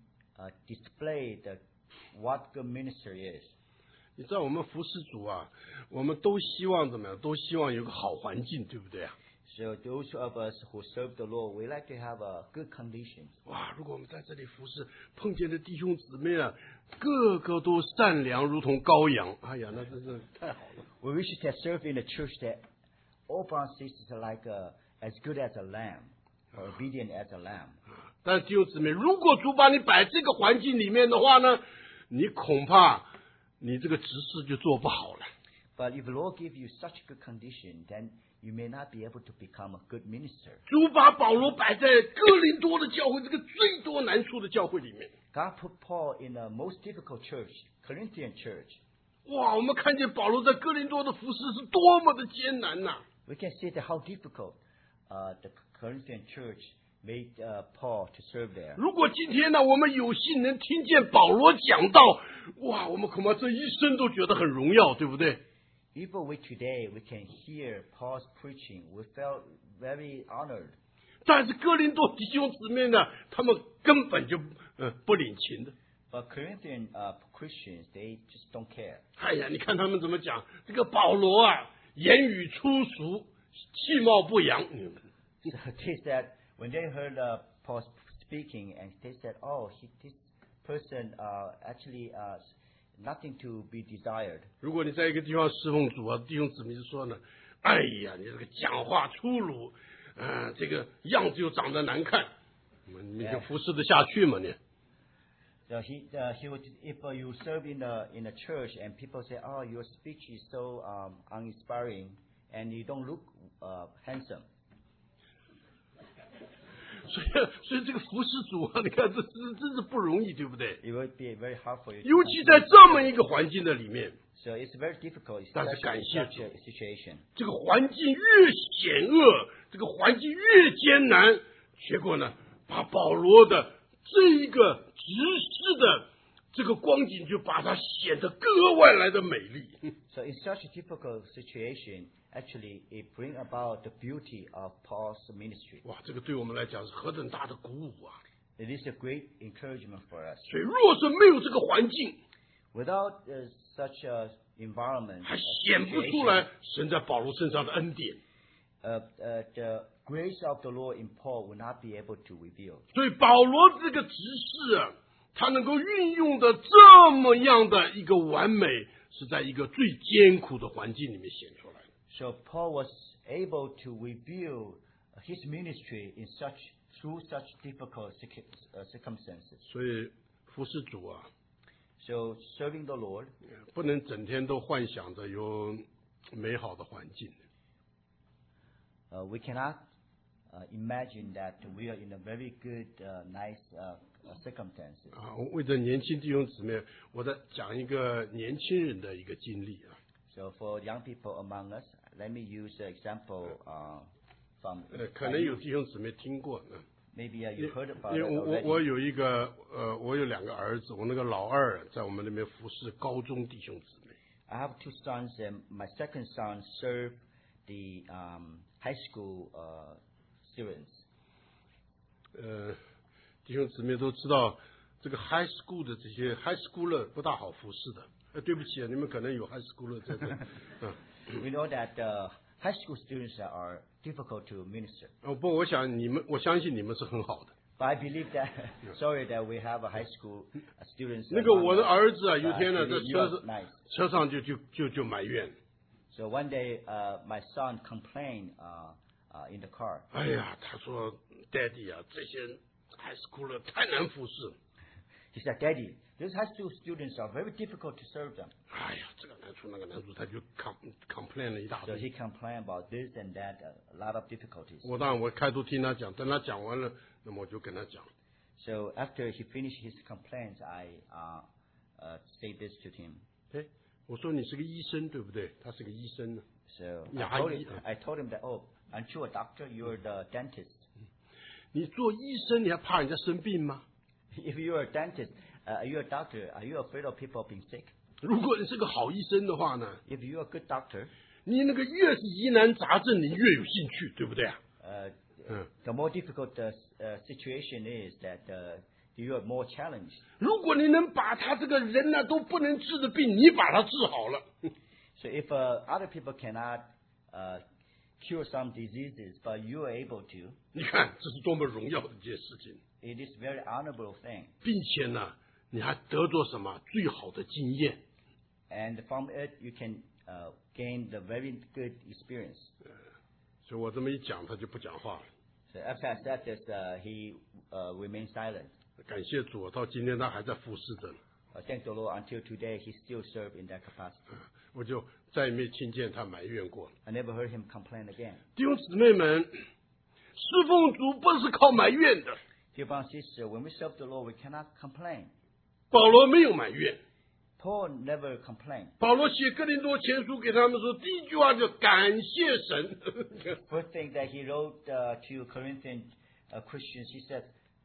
displayed what good minister is. 你知道我们服侍主啊，我们都希望怎么样？都希望有个好环境，对不对啊？ So those of us who serve the Lord, we like to have a good condition. 哇！如果我们在这里服侍，碰见的弟兄姊妹啊，个个都善良，如同羔羊。哎呀，那真是太好了。 We wish to serve in a church that all brothers and sisters are like as good as a lamb, or obedient as a lamb. 但是弟兄姊妹，如果主把你摆这个环境里面的话呢，你恐怕你这个执事就做不好了。 But if the Lord give you such good condition, then you may not be able to become a good minister. 主把保罗摆在哥林多的教会，这个最多难处的教会里面。 God put Paul in the most difficult church, Corinthian church. 哇，我们看见保罗在哥林多的服侍是多么的艰难呐、 We can see that how difficult the Corinthian church made Paul to serve there. 如果今天呢，我们有幸能听见保罗讲道，哇，我们恐怕这一生都觉得很荣耀，对不对？ Even with today, we can hear Paul's preaching. We felt very honored. 但是哥林多弟兄姊妹呢，他们根本就不领情的。 But Corinthian Christians, they just don't care. 哎呀，你看他们怎么讲？这个保罗啊，言语粗俗，气貌不扬。 So they said, when they heard Paul speaking, and they said, oh, this person actually nothing to be desired. 如果你在一个地方侍奉主啊，弟兄姊妹就说呢，哎呀，你这个讲话粗鲁，这个样子又长得难看，你就服侍得下去吗你？ So he would, if you serve in a church and people say, oh, your speech is so uninspiring and you don't look handsome. 所以这个服侍主啊，你看这真是不容易，对不对？ It would be very hard for you. 尤其在这么一个环境的里面， So it's very difficult, 但是 especially 感 in 谢 such 主 a situation. 这个环境越险恶，这个环境越艰难，结果呢，把保罗的这一个执事的这个光景，就把它显得格外来的美丽。 So in such a difficult situation, actually, it bring about the beauty of Paul's ministry. 哇，这个对我们来讲是何等大的鼓舞啊！ It is a great encouragement for us. 所以，若是没有这个环境， Without such a environment, 还 a 显不出 situation, 来神在保罗身上的恩典。 the grace of the Lord in Paul will not be able to reveal. 所以，保罗这个执事啊，他能够运用的这么样的一个完美，是在一个最艰苦的环境里面显出来的。 So Paul was able to reveal his ministry in such through such difficult circumstances. 所以服侍主啊， So serving the Lord, 不能整天都幻想着有美好的环境。 we cannot imagine that we are in a very good, nice circumstances. 啊，我为着年轻弟兄姊妹，我在讲一个年轻人的一个经历啊。 So for young people among us, let me use the example from. 可能有弟兄姊妹听过。 Maybe you heard about 因 it 为我 already. 有一个我有2个儿子，我那个老二在我们那边服侍高中弟兄姊妹。 I have 2 sons, and my second son served the high school students. 弟兄姊妹都知道，这个 high school 的这些 high schooler 不大好服侍的。对不起啊，你们可能有 high schooler 在这。 We know that high school students are difficult to minister. 不，我相信你们是很好的。 But I believe that, sorry that we have a high school students. 那个我的儿子啊， but 有天呢 I 在 believe you are nice. 车上就埋怨。 So one day, my son complained in the car. 哎呀，他说 ，Daddy 啊，这些 high schooler 太难服侍了。 He said, "Daddy, these high school students are very difficult to serve them." 哎呀，这个难处那个难处，他就 complain 了一大 So 堆。 he complained about this and that, a lot of difficulties. 我当然我开头听他讲，等他讲完了，那么我就跟他讲。 So after he finished his complaints, I say this to him. 哎，我说你是个医生对不对？他是个医生呢。 So Yeah, I told him that, oh, aren't you a doctor? You're the dentist. 你做医生，你还怕人家生病吗？ If you're a dentist, are you a doctor? Are you afraid of people being sick? 如果你是个好医生的话呢， If you're a good doctor, 你那个越是疑难杂症，你越有兴趣，对不对啊？ the more difficult the situation is, that you are more challenged. 如果你能把他这个人呢都不能治的病，你把他治好了， So if other people cannot cure some diseases, but you are able to, 你看这是多么荣耀的一件事情， it is a very honorable thing. 并且呢，你还得着什么最好的经验？ And from it, you can gain the very good experience. 所以我这么一讲，他就不讲话了。 So after I said this, he remained silent. 感谢主，到今天他还在服侍着呢。 Thank the Lord, until today, he still served in that capacity. 我就再也没听见他埋怨过了。 I never heard him complain again. 弟兄姊妹们，侍奉主不是靠埋怨的。 Dear brothers and sisters, when we serve the Lord, we cannot complain. 保罗没有埋怨， Paul never complained. 保罗写哥林多前书给他们说，第一句话就感谢神。 First thing that he wrote to Corinthian Christians, he said,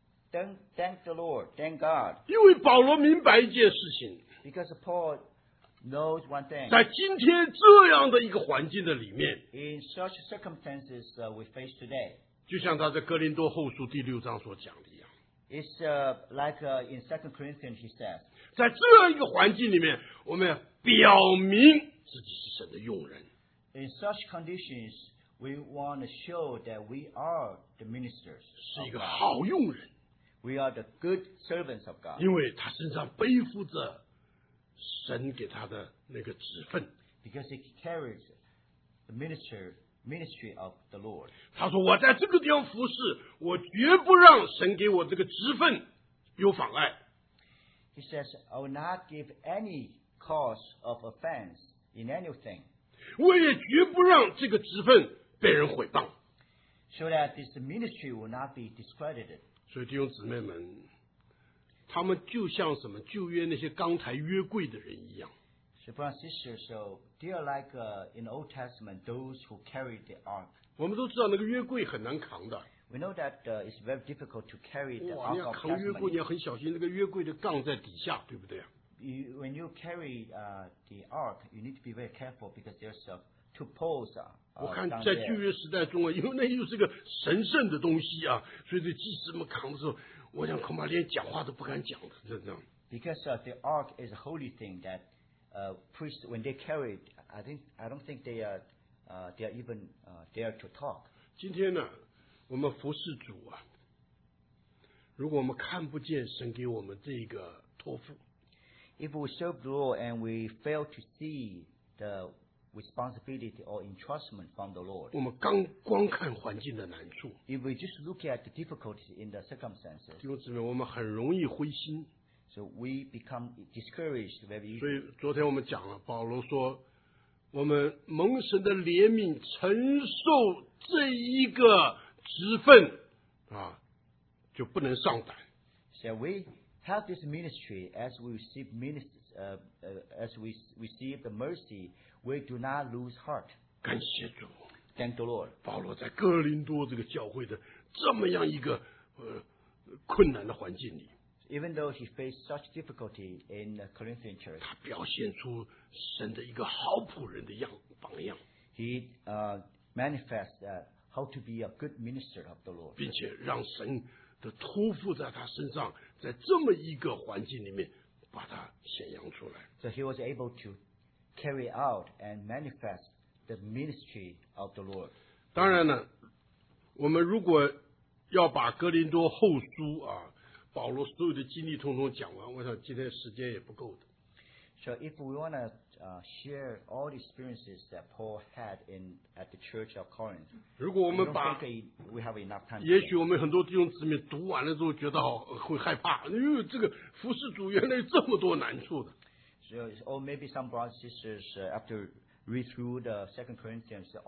thank the Lord, thank God. 因为保罗明白一件事情， Because Paul knows one thing. 在今天这样的一个环境的里面， In such circumstances we face today, 就像他在哥林多后书第6章所讲的一样， it's like in 2 Corinthians he says, 在这样一个环境里面，我们要表明自己是神的用人。 in such conditions we want to show that we are the ministers 是一 of 个 God. 好用人， We are the good servants of God. 因为他身上背负着神给他的那个职分。 Because he carries the ministry of the Lord. 他说：“我在这个地方服侍，我绝不让神给我这个职分有妨碍。 He says, I will not give any cause of offense in anything, 我也绝不让这个职分被人毁谤。 so that this ministry will not be discredited. ” 所以弟兄姊妹们，他们就像什么旧约那些钢抬约柜的人一样。 So brothers and sisters, so they are like in the Old Testament, those who carried the ark. 我们都知道那个约柜很难扛的， We know that it's very difficult to carry the 哇！你 ark 要 of 扛约柜，你 testimony. 要很小心，那个约柜的杠在底下，对不对啊？ When you carry the ark, you need to be very careful because there's 2 poles 我看 down 在 there. 旧约时代中啊，因为那又是个神圣的东西啊，所以这祭司们扛的时候，我想恐怕连讲话都不敢讲的，就这样。 Because the ark is a holy thing that priests, when they carry it, I don't think they are even dare to talk. 今天呢，我们服侍主啊，如果我们看不见神给我们这个托付， If we serve the Lord and we fail to see the responsibility or entrustment from the Lord. 我们光看环境的难处， If we just look at the difficulties in the circumstances, 弟兄姊妹，我们很容易灰心。 so we become discouraged very 所 easily. 以昨天我们讲了，保罗说，我们蒙神的怜悯，承受这一个职分啊，就不能上胆。 So we have this ministry as we receive the mercy, we do not lose heart. 感谢主， Thank the Lord. 保罗在哥林多这个教会的这么样一个困难的环境里， Even though he faced such difficulty in the Corinthian church, 他表现出神的一个好仆人的榜样， he manifests how to be a good minister of the Lord. 并且让神的托付在他身上，在这么一个环境里面把它显扬出来。 So he was able to carry out and manifest the ministry of the Lord. 当然呢，我们如果要把哥林多后书啊，保罗所有的经历统统讲完，我想今天时间也不够的。 So if we want to share all the experiences that Paul had at the church of Corinth, 如果我 I 们 don't 把 think we have enough time. 也许我们很多弟兄姊妹读完了之后觉得会害怕，这个服侍主原来有这么多难处的。 So, or maybe some brothers and sisters, after read through the 2 Corinthians, say,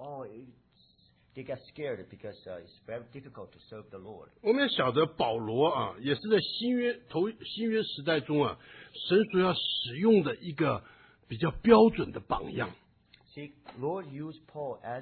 they get scared because it's very difficult to serve the Lord. 我们要晓得保罗啊，也是在新约时代中啊，神所要使用的一个比较标准的榜样。 See, Lord used Paul as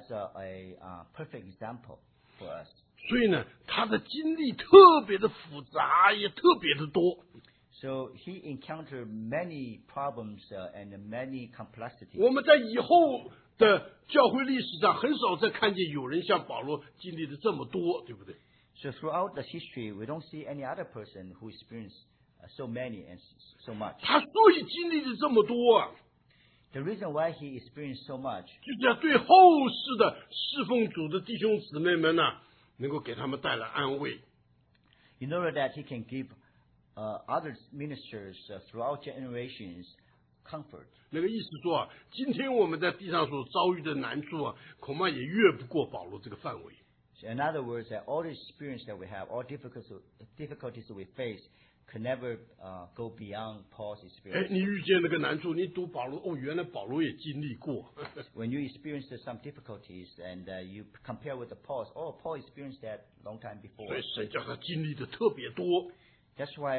a perfect example for us. 所以呢，他的经历特别的复杂，也特别的多。 So he encountered many problems and many complexities. 我们在以后的教会历史上，很少再看见有人像保罗经历的这么多，对不对？ So throughout the history, we don't see any other person who experienced so many and so much. 他所以经历的这么多啊， The reason why he experienced so much 就是要对后世的侍奉主的弟兄姊妹们呢、能够给他们带来安慰。 in order that he can give other ministers throughout generations comfort. 那个意思说啊，今天我们在地上所遭遇的难处啊，恐怕也越不过保罗这个范围。 So in other words, that all the experience that we have, all difficulties that we face, can never go beyond Paul's 哎， experience. 你遇见那个难处，你读保罗，原来保罗也经历过。 When you experience some difficulties and you compare with the Paul, Paul experienced that long time 所 before. 以神叫他经历的特别多， That's why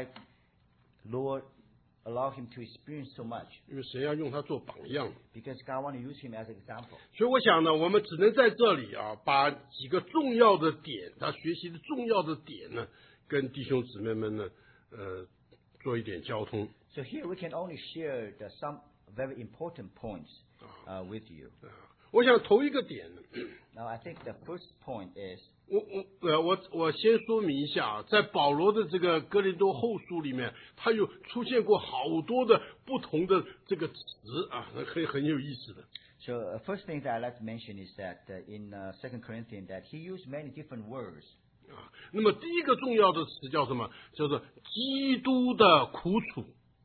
Lord allowed him to experience so much, 因为神要用他做榜样。 because God want to use him as an example. 所以我想呢，我们只能在这里啊，把几个重要的点，他学习的重要的点呢，跟弟兄姊妹们呢，做一点交通。 So here we can only share some very important points with you. 我想头一个点呢， Now, I think the first point is, 我先说明一下啊，在保罗的这个哥林多后书里面，他有出现过好多的不同的这个词啊，很有意思的。 so first thing that I'd like to mention is that in 2 Corinthians that he used many different words. 啊，那么第一个重要的词叫什么？叫做基督的苦楚。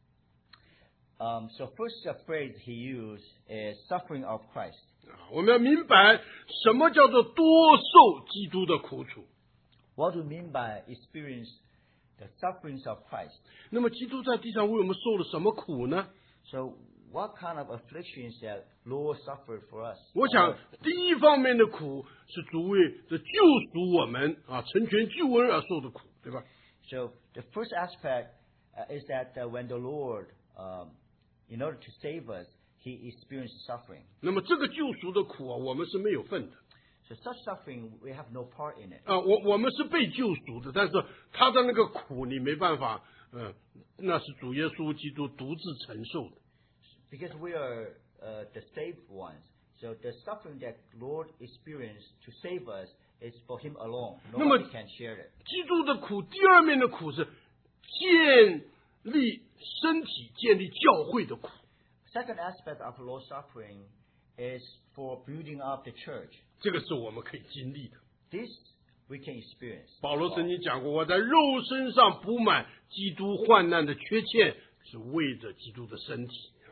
So first phrase he used is suffering of Christ. 啊，我们要明白什么叫做多受基督的苦楚。 What do you mean by experience the sufferings of Christ? 那么基督在地上为我们受了什么苦呢？ So what kind of afflictions that Lord suffered for us? 我想第一方面的苦是主为的救赎我们啊，成全救恩而受的苦，对吧？ So the first aspect is that when the Lord, in order to save us, he experienced suffering. 那么这个救赎的苦啊，我们是没有份的 So such suffering, we have no part in it. 啊，我们是被救赎的，但是他的那个苦你没办法，那是主耶稣基督独自承受的。 Because we are the saved ones. So the suffering that Lord experienced to save us is for him alone. Nobody can share it. 基督的苦，第二面的苦是建立身体、建立教会的苦。 Second aspect of Lord's suffering is for building up the church. 这个是我们可以经历的。 This we can experience. 保罗曾经讲过，我在肉身上补满基督患难的缺欠，是为着基督的身体。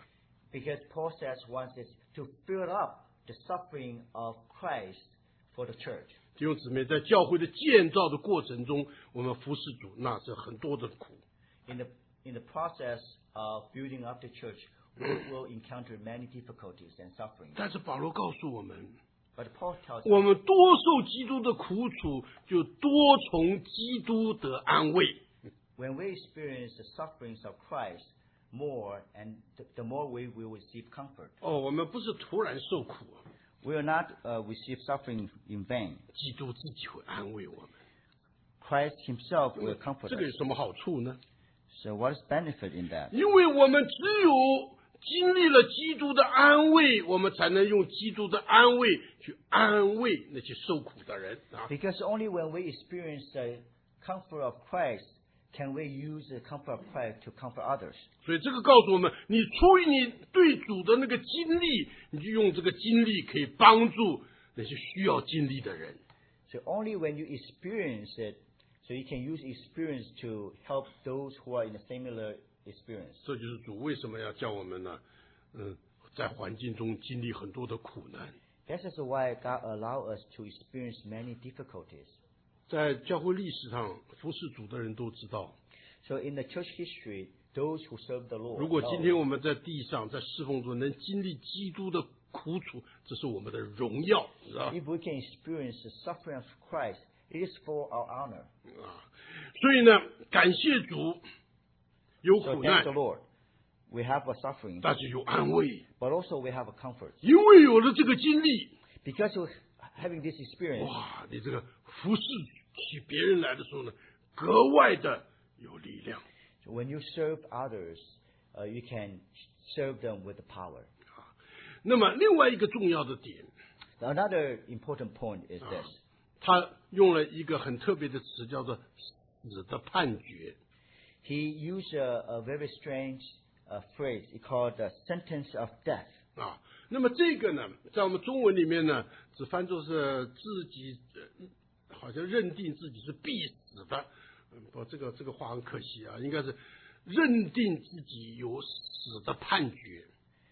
Because Paul says once it's to fill up the suffering of Christ for the church. 弟兄姊妹，在教会的建造的过程中，我们服侍主，那是很多的苦。 In the process of building up the church, we will encounter many difficulties and suffering. 但是保罗告诉我们， But Paul tells 我 us 们多受基督的苦楚，就多从基督得安慰。 when we experience the sufferings of Christ more, and the more we will receive comfort. 我们不是突然受苦， We will not receive suffering in vain. 基督自己会安慰我们。 Christ himself will comfort 这个有 us. 什么好处呢？ So what is benefit in that? 因为我们只有经历了基督的安慰，我们才能用基督的安慰去安慰那些受苦的人啊。 Because only when we experience the comfort of Christ can we use the comfort of Christ to comfort others. 所以这个告诉我们，你出于你对主的那个经历，你就用这个经历可以帮助那些需要经历的人。 So only when you experience it, so you can use experience to help those who are in a similar experience. 这就是主为什么要叫我们呢？在环境中经历很多的苦难。 This is why God allows us to experience many difficulties. 在教会历史上，服侍主的人都知道， So in the church history, those who serve the Lord, 如果今天我们在地上在侍奉中能经历基督的苦楚，这是我们的荣耀，知道吧？ if we can experience the suffering of Christ, it is for our honor. 所以呢，感谢主，有 So 苦 thank 难 the，Lord. We have a suffering, 但是有安慰， but also we have a comfort. 因为有了这个经历， Because of having this experience, 哇，你这个服侍起别人来的时候呢，格外的有力量。 so when you serve others, you can serve them with the power. 那么另外一个重要的点， Another important point is this. 他用了一个很特别的词，叫做死的判决。 He used a very strange phrase. He called the sentence of death. 那么这个呢，在我们中文里面呢，只翻作是自己，好像认定自己是必死的。不，这个话很可惜啊，应该是认定自己有死的判决。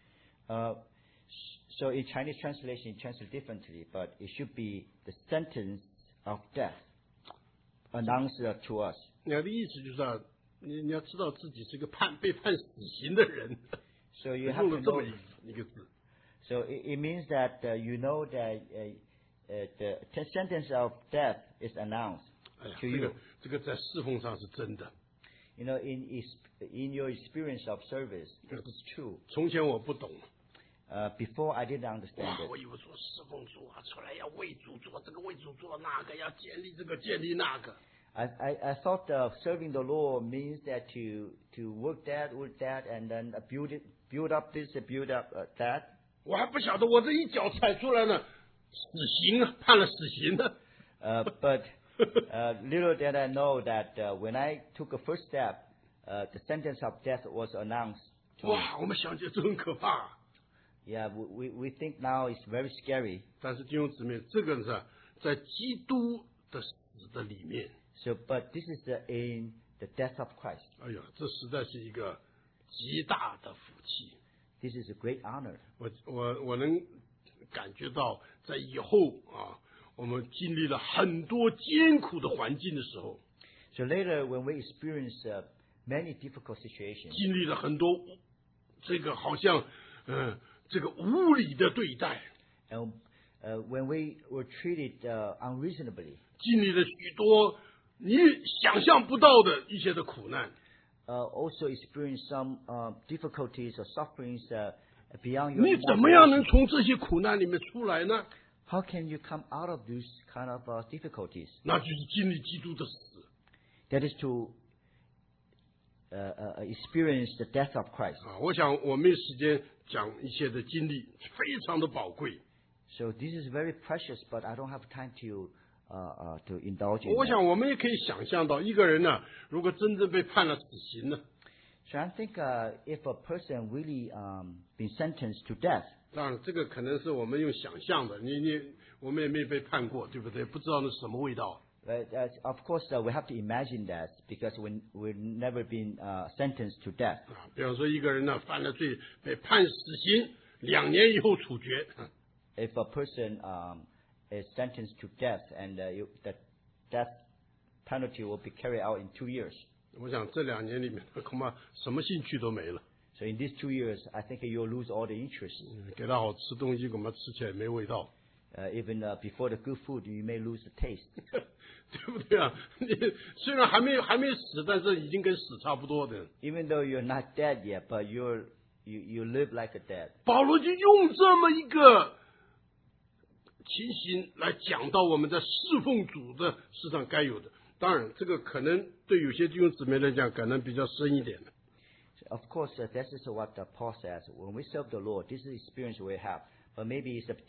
So in Chinese translation, it translates differently, but it should be the sentence of death announced to us. 你的意思就是啊，你要知道自己是个被判死刑的人， So you have 用 to 了这 know. 么一个字。 So it means that you know that the sentence of death is announced 哎呀， to you. 这个在侍奉上是真的。 You know, in your experience of service, this is true. 从前我不懂， Before I didn't understand 哇， it. 我以为说侍奉主啊，出来要为主做这个，为主做那个，要建立这个，建立那个。 I thought serving the Lord means that to work that, and then build up this, build up that. 我还不晓得，我这一脚踩出来呢，死刑啊，判了死刑呢。 But little did I know that when I took a first step, the sentence of death was announced to me. 哇，我们想起来这很可怕。 Yeah, we think now it's very scary. 但是弟兄姊妹，这个是在基督的死的里面， So, but this is in the death of Christ. 哎呀，这实在是一个极大的福气。 This is a great honor. 我能感觉到，在以后啊，我们经历了很多艰苦的环境的时候， So later, when we experience many difficult situations, 经历了很多这个好像这个无理的对待， and when we were treated unreasonably, 经历了许多你想象不到的一些的苦难。 also experience some difficulties or sufferings beyond your 你怎么样能 imagination. 从这些苦难里面出来呢？ How can you come out of these kind of difficulties? 那就是经历基督的死。 That is to experience the death of Christ. 我想我没有时间讲一些的经历，非常的宝贵。 So this is very precious, but I don't have time to indulge in 我 that. 想我们也可以想象到，一个人呢，如果真正被判了死刑呢， So I think if a person really been sentenced to death, 当然这个可能是我们用想象的，我们也没被判过，对不对？不知道那是什么味道。 But of course, we have to imagine that because we've never been sentenced to death. 比方说一个人呢犯了罪，被判死刑，2年以后处决。 If a person is sentenced to death and the death penalty will be carried out in 2 years. 我想这2年里面，恐怕什么兴趣都没了。 So in these 2 years, I think you'll lose all the interest. 给他好吃东西，恐怕吃起来没味道。 Even before the good food, you may lose the taste. 对不对啊？你虽然还没死，但是已经跟死差不多的。 Even though you're not dead yet, but you live like a dead. 保罗就用这么一个情形来讲到我们在侍奉主的事上该有的。当然，这个可能对有些弟兄姊妹来讲，可能比较深一点的。 Of course, this is what Paul says. When we serve the Lord, this is the experience we have. But maybe it's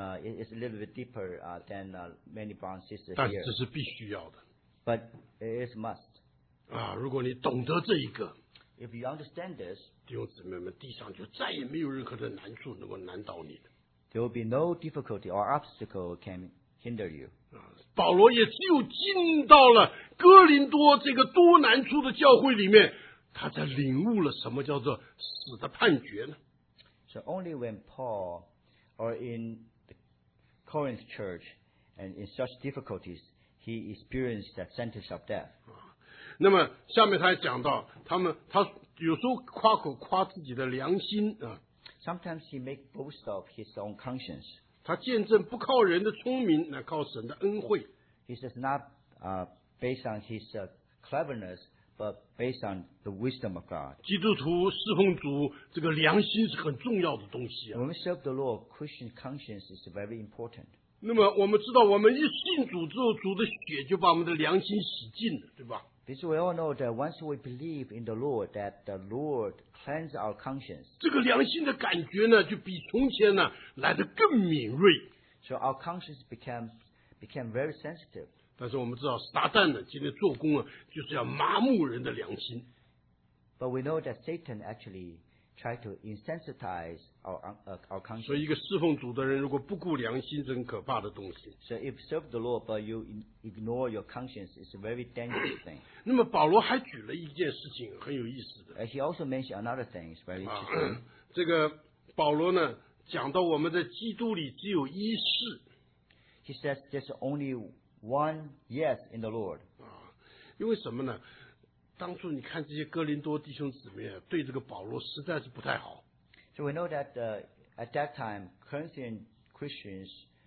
a little bit deeper than many brothers and sisters 但是 here. 这是必须要的 But it is must. 啊！如果你懂得这一个， If you understand this, 弟兄姊妹们，地上就再也没有任何的难处能够难倒你的 there will be no difficulty or obstacle can hinder you. 啊！保罗也只有进到了哥林多这个多难处的教会里面，他才领悟了什么叫做死的判决呢？ So only when Paul or in the Corinth church and in such difficulties, he experienced that sentence of death. 那么下面他还讲到，他有时候夸口夸自己的良心啊， Sometimes he makes boast of his own conscience. 他见证不靠人的聪明，乃靠神的恩惠。 He says not based on his cleverness, but based on the wisdom of God. 基督徒侍奉主，这个良心是很重要的东西啊。 When we serve the Lord, Christian conscience is very important. 那么我们知道，我们一信主之后，主的血就把我们的良心洗净了，对吧？ Because we all know that once we believe in the Lord, that the Lord cleanses our conscience. 这个良心的感觉呢，就比从前呢来得更敏锐。 So our conscience became very sensitive. 但是我们知道，撒旦呢，今天做工啊，就是要麻木人的良心。 But we know that Satan actually tried to insensitize our 所 conscience. 以，一个侍奉主的人，如果不顾良心，是很可怕的东西。 So if you serve the Lord but you ignore your conscience, it's a very dangerous thing. 那么保罗还举了一件事情很有意思的 He also mentioned another thing, it's very 啊 interesting. 这个保罗呢讲到我们在基督里只有一事 He says there's only one yes in the Lord. 啊，因为什么呢？当初你看这些哥林多弟兄姊妹啊，对这个保罗实在是不太好。 So we know that at that time, Corinthian Christians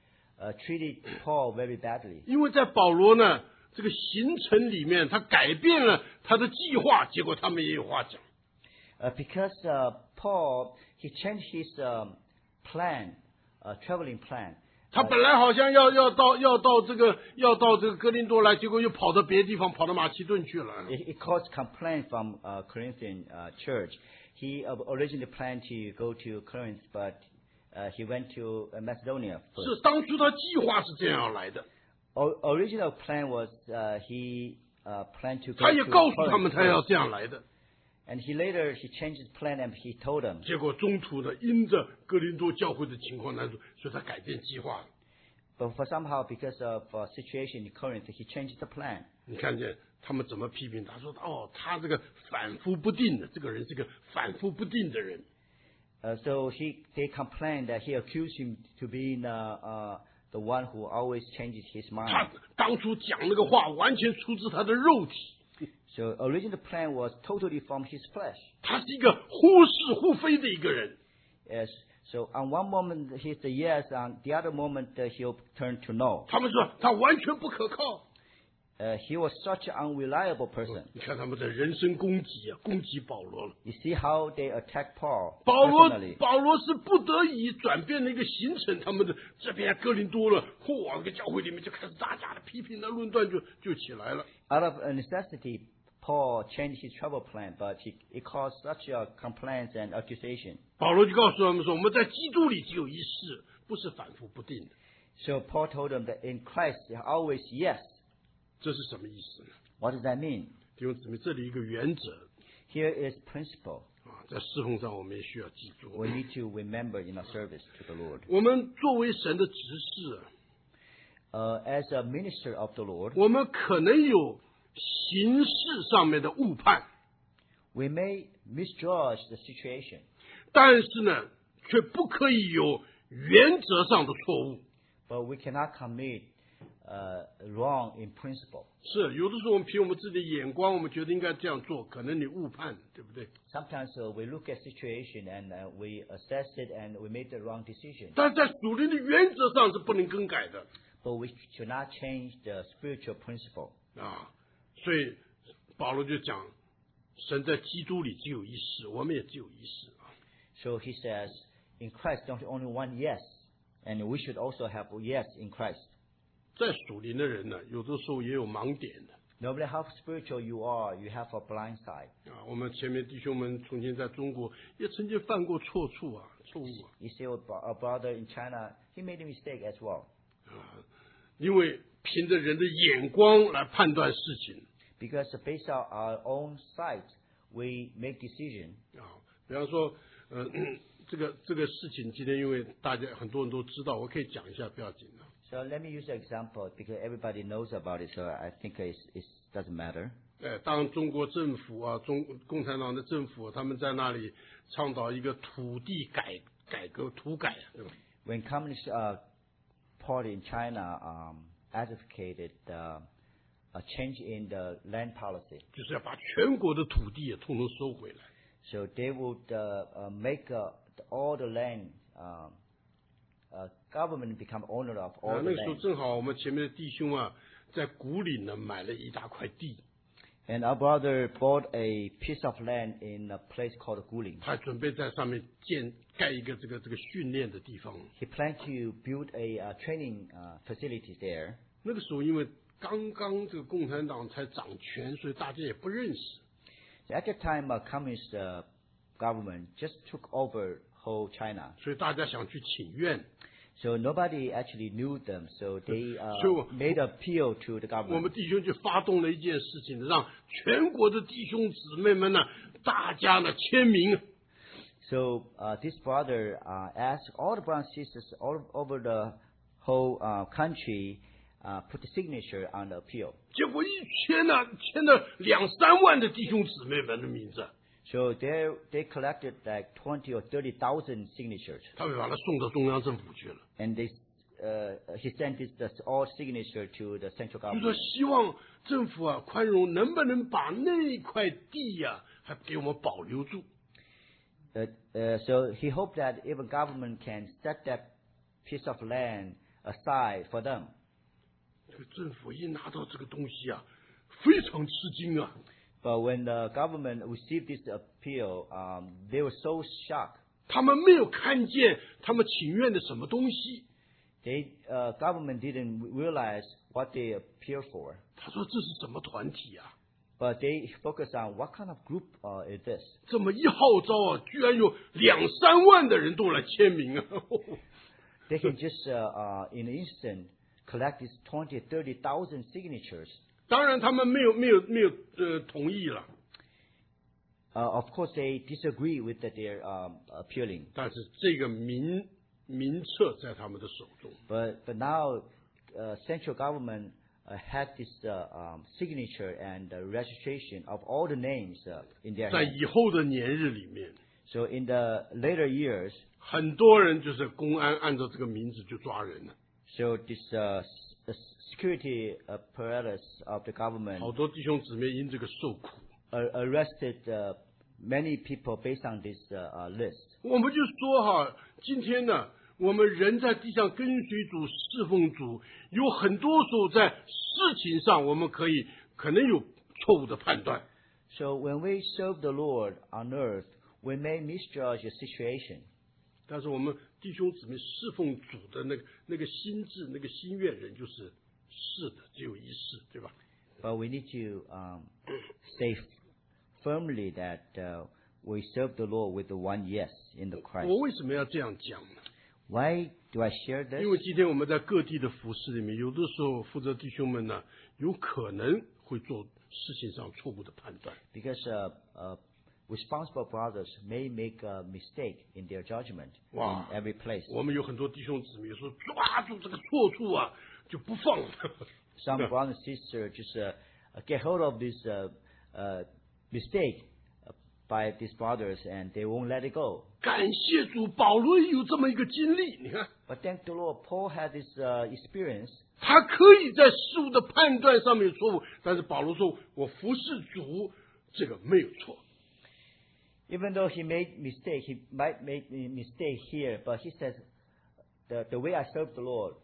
treated Paul very badly. 因为在保罗呢这个行程里面，他改变了他的计划，结果他们也有话讲。 Because Paul, he changed his traveling plan. 他本来好像要到这个哥林多来，结果又跑到别的地方，跑到马其顿去了。 It caused complaint from Corinthian church. He originally planned to go to Corinth, but he went to Macedonia 是 first. 当初他计划是这样来的， Original plan was he planned to go 他也 to 告诉他们 Corinth 他要 first. 这样来的。 And later he changed his plan and he told them. 结果中途呢，因着哥林多教会的情况难处，所以他改变计划了。 But for somehow, because of situation in Corinth, he changed the plan. 你看见他们怎么批评他？说哦，他这个反复不定的，这个人是个反复不定的人。 So they complained that he accused him to be the one who always changes his 他 mind. 当初讲那个话，完全出自他的肉体。 So original plan was totally from his flesh. 他是一个忽是忽非的一个人。 Yes. So on one moment he's the yes, on the other moment he'll turn to no. 他们说他完全不可靠。 He was such an unreliable person. 你看他们的人身攻击啊，攻击保罗了。 You see how they attack Paul 保罗 personally. 是不得已转变了一个行程，他们的这边哥林多了，嚯，那个教会里面就开始大家的批评的论断就起来了。 Out of necessity, Paul changed his travel plan, but it caused such a complaints and accusation. 保罗就告诉他们说，我们在基督里只有一事，不是反复不定的。 So Paul told them that in Christ there are always yes. 这是什么意思呢？ What does that mean? 弟兄姊妹，这里一个原则 Here is principle 啊，在侍奉上我们也需要记住。 we need to remember in our service to the Lord. 我们作为神的执事啊， as a minister of the Lord, 我们可能有形式上面的误判， we may misjudge the situation, 但是呢，却不可以有原则上的错误。 but we cannot commit wrong in principle. 是有的时候我们凭我们自己的眼光，我们觉得应该这样做，可能你误判，对不对？ Sometimes we look at situation and we assess it and we make the wrong decision. 但是在属灵的原则上是不能更改的 But we should not change the spiritual principle. 啊。所以保罗就讲，神在基督里只有一事，我们也只有一事啊。 So he says, in Christ, don't only one yes, and we should also have a yes in Christ. 在属灵的人呢，有的时候也有盲点的 No matter how spiritual you are, you have a blind side. 啊。我们前面弟兄们从前在中国也曾经犯过错误啊。 You see a brother in China, he made a mistake as well. 因为凭着人的眼光来判断事情 Because based on our own sight, we make decision. 啊。比方说，这个事情今天因为大家很多人都知道，我可以讲一下，不要紧的。 So let me use an example because everybody knows about it, so I think it doesn't matter. 当中国政府啊，共产党的政府，他们在那里倡导一个土地改革土改，对吧？ When Communist Party in China advocated a change in the land policy, 就是要把全国的土地也统统收回来。 so they would make all the land government become owner of all 那 the 个时候 land. 正好我们前面的弟兄啊，在古岭呢买了一大块地， And our brother bought a piece of land in a place called Guling. 他准备在上面盖一个这个训练的地方。 He planned to build a training facility there. 那个时候因为刚刚这个共产党才掌权，所以大家也不认识。 So at that time, a communist government just took over whole China. 所以大家想去请愿， So nobody actually knew them. So they So- made appeal to the 我 government. 们弟兄就发动了一件事情，让全国的弟兄姊妹们呢，大家呢签名。 So this brother asked all the brothers and sisters all over the whole country put the signature on the appeal. 结果一签呢，签了2-3万的弟兄姊妹们的名字， So they collected like 20 or 30,000 signatures, 他们把它送到中央政府去了。 and he sent all signature to the central 就说 government. 希望政府啊宽容，能不能把那块地呀、还给我们保留住？ So he hoped that even government can set that piece of land aside for them. 这个政府一拿到这个东西啊，非常吃惊啊！ But when the government received this appeal, they were so shocked. 他们没有看见他们请愿的什么东西。 Government didn't realize what they appealed for, 他说这是什么团体啊？ but they focused on what kind of group is this. 这么一号召啊，居然有2-3万的人都来签名啊！ They can just in an instant collect these 20, 30,000 signatures. 当然他们没有同意了， Of course, they disagree with that they're appealing. 但是这个名册在他们的手中。 But now, central government had this signature and registration of all the names in their 在 hands. 以后的年日里面， So in the later years, 很多人就是公安按照这个名字就抓人了， so this security apparatus of the government 好多弟兄姊妹因这个受苦。 arrested many people based on this list. 我们就说哈，今天呢，我们人在地上跟随主、侍奉主，有很多时候在事情上我们可能有错误的判断， So when we serve the Lord on earth, we may misjudge the situation. 但是我们弟兄姊妹侍奉主的那个心智、那个心愿人，就是是的，只有一事，对吧？ But we need to say firmly that we serve the Lord with the one yes in the Christ. 我为什么要这样讲呢？ Why do I share this? 因为今天我们在各地的服事里面，有的时候负责弟兄们呢，有可能会做事情上错误的判断。 Because responsible brothers may make a mistake in their judgment in 哇 every place. 我们有很多弟兄姊妹说抓住这个错处啊，就不放了。 Some brothers and sisters just get hold of this mistake by these brothers and they won't let it go. 感谢主，保罗也有这么一个经历，你看。 But thank the Lord, Paul had this experience. 他可以在事物的判断上面有错误，但是保罗说：“我服侍主，这个没有错。 Even though he made mistake, he might make a mistake here, but he says, the way I serve the Lord,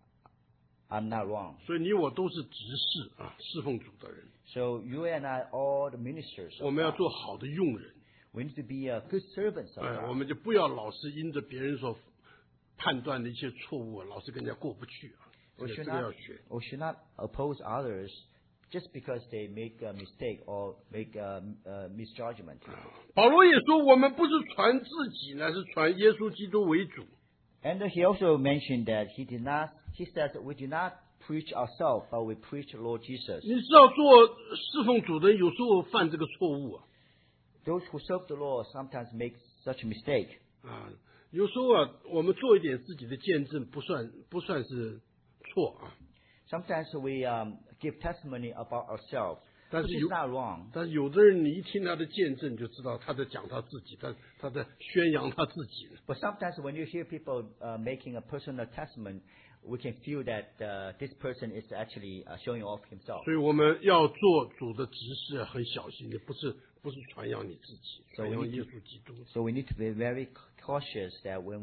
I'm not wrong. ” 所以你我都是执事啊，侍奉主的人， So you and I, all the ministers, 我 of 们要 God, 做好的用人。 we need to be good servants of 我 God. 们就不要老是因着别人所判断的一些错误，老是跟人家过不去啊。这 We 个 should 这个要 not, 学。 we should not oppose others just because they make a mistake or make a misjudgment. 保罗也说：“我们不是传自己，乃是传耶稣基督为主。 And he also mentioned that he says that we do not preach ourselves, but we preach Lord Jesus. 你知道做侍奉主的人有时候犯这个错误啊。 Those who serve the Lord sometimes make such a mistake. 啊，有时候啊，我们做一点自己的见证，不算是错啊。 Sometimes we give testimony about ourselves, 但 which 是 is 有 not wrong. 但是有的人，你一听他的见证，就知道他在讲他自己，他在宣扬他自己。 But sometimes when you hear people making a personal testimony, we can feel that this person is actually showing off himself. 所以我们要做主的执事，很小心的，不是传扬你自己， So 传 we 扬 need 耶 to- 稣基督。 So we need to be very cautious that when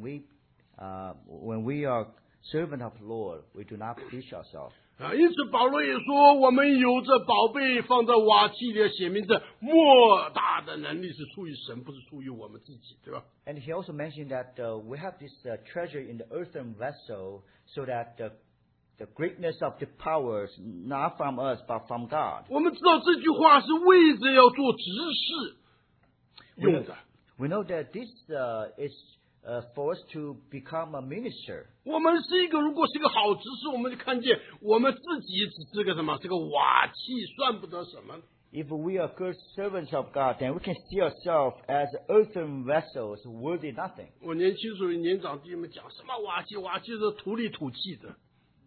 we are servant of the Lord, we do not preach ourselves. 啊，因此保罗也说，我们有着宝贝放在瓦器里，显明着莫大的能力是出于神，不是出于我们自己，对吧？ And he also mentioned that we have this treasure in the earthen vessel, so that the greatness of the powers not from us but from God. 我们知道这句话是为着要做执事用的。 We know that this is for us to become a minister. 我们如果是一个好执事，我们就看见我们自己只是个什么？是个瓦器，算不得什么。 If we are good servants of God, then we can see ourselves as earthen vessels, worthy nothing. 我年轻时候年长弟兄们讲什么瓦器？瓦器是土里土气的。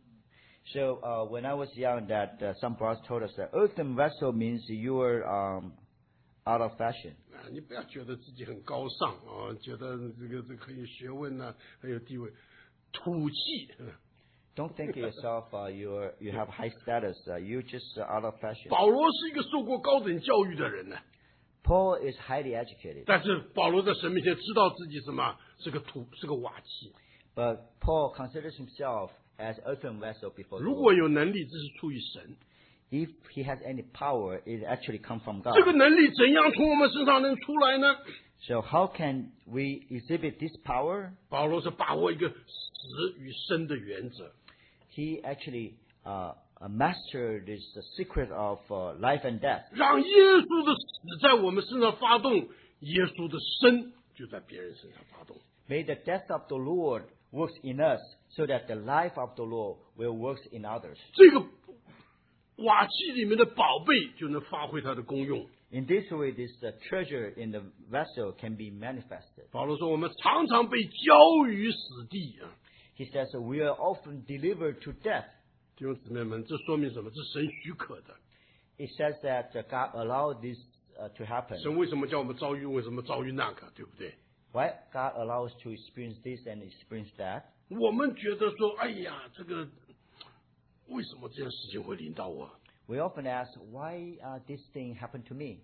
So when I was young, that some brothers told us that earthen vessel means you are out of fashion. 啊，你不要觉得自己很高尚啊，觉得这个很有学问呐、很有地位，土气。 Don't think yourself you have high status. You're just out of fashion. 保罗是一个受过高等教育的人呢， Paul is highly educated, 但是保罗在神面前知道自己什么是个瓦器。 but Paul considers himself as earthen vessel before the 如果 Lord. 有能力，这是出于神。 If he has any power, it actually comes from God. 这个能力怎样从我们身上能出来呢？ So how can we exhibit this power? 保罗是把握一个死与生的原则。 He actually mastered this secret of life and death. 让耶稣的死在我们身上发动，耶稣的生就在别人身上发动。 May the death of the Lord works in us, so that the life of the Lord will work in others. 这个瓦器里面的宝贝就能发挥它的功用。 In this way, this treasure in the vessel can be manifested. 保罗说：“我们常常被交于死地啊！” He says we are often delivered to death. 弟兄姊妹们，这说明什么？这是神许可的。 It says that God allowed this to happen. 神为什么叫我们遭遇？为什么遭遇那个？对不对？ Why God allows us to experience this and experience that? 我们觉得说：“哎呀，这个为什么这件事情会临到我？” We often ask, why this thing happened to me?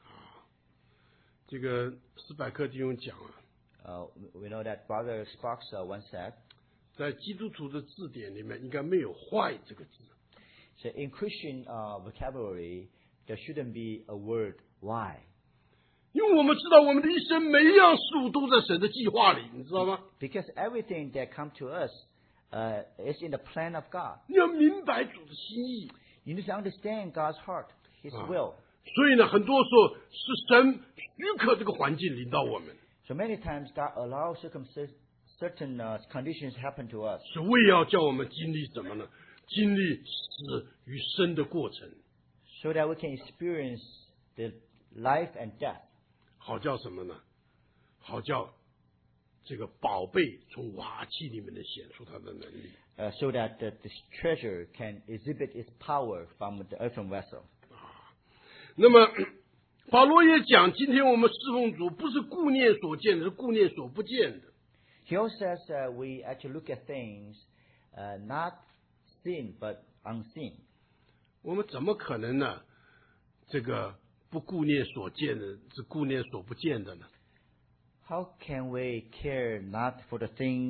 这个斯百克弟兄讲啊， We know that Brother Sparks once said, 在基督徒的字典里面应该没有“坏”这个字。 so in Christian vocabulary, there shouldn't be a word why. 因为我们知道我们的一生每一样事物都在神的计划里，你知道吗？ Because everything that comes to us is in the plan of God. 你要明白主的心意。 You need to understand God's heart, His will. 所以呢，很多时候是神许可这个环境临到我们， So many times God allows certain conditions happen to us, 是为要叫我们经历什么呢？经历死与生的过程。 so that we can experience the life and death. 好叫什么呢？好叫这个宝贝从瓦器里面能显出它的能力。 So that this treasure can exhibit its power from the earthen vessel. 那么保罗也讲，今天我们侍奉主不是顾念所见的，是顾念所不见的。 He also says we actually look at things not seen but unseen. 我们怎么可能呢？这个不顾念所见的，是顾念所不见的呢？ How can we care not for the things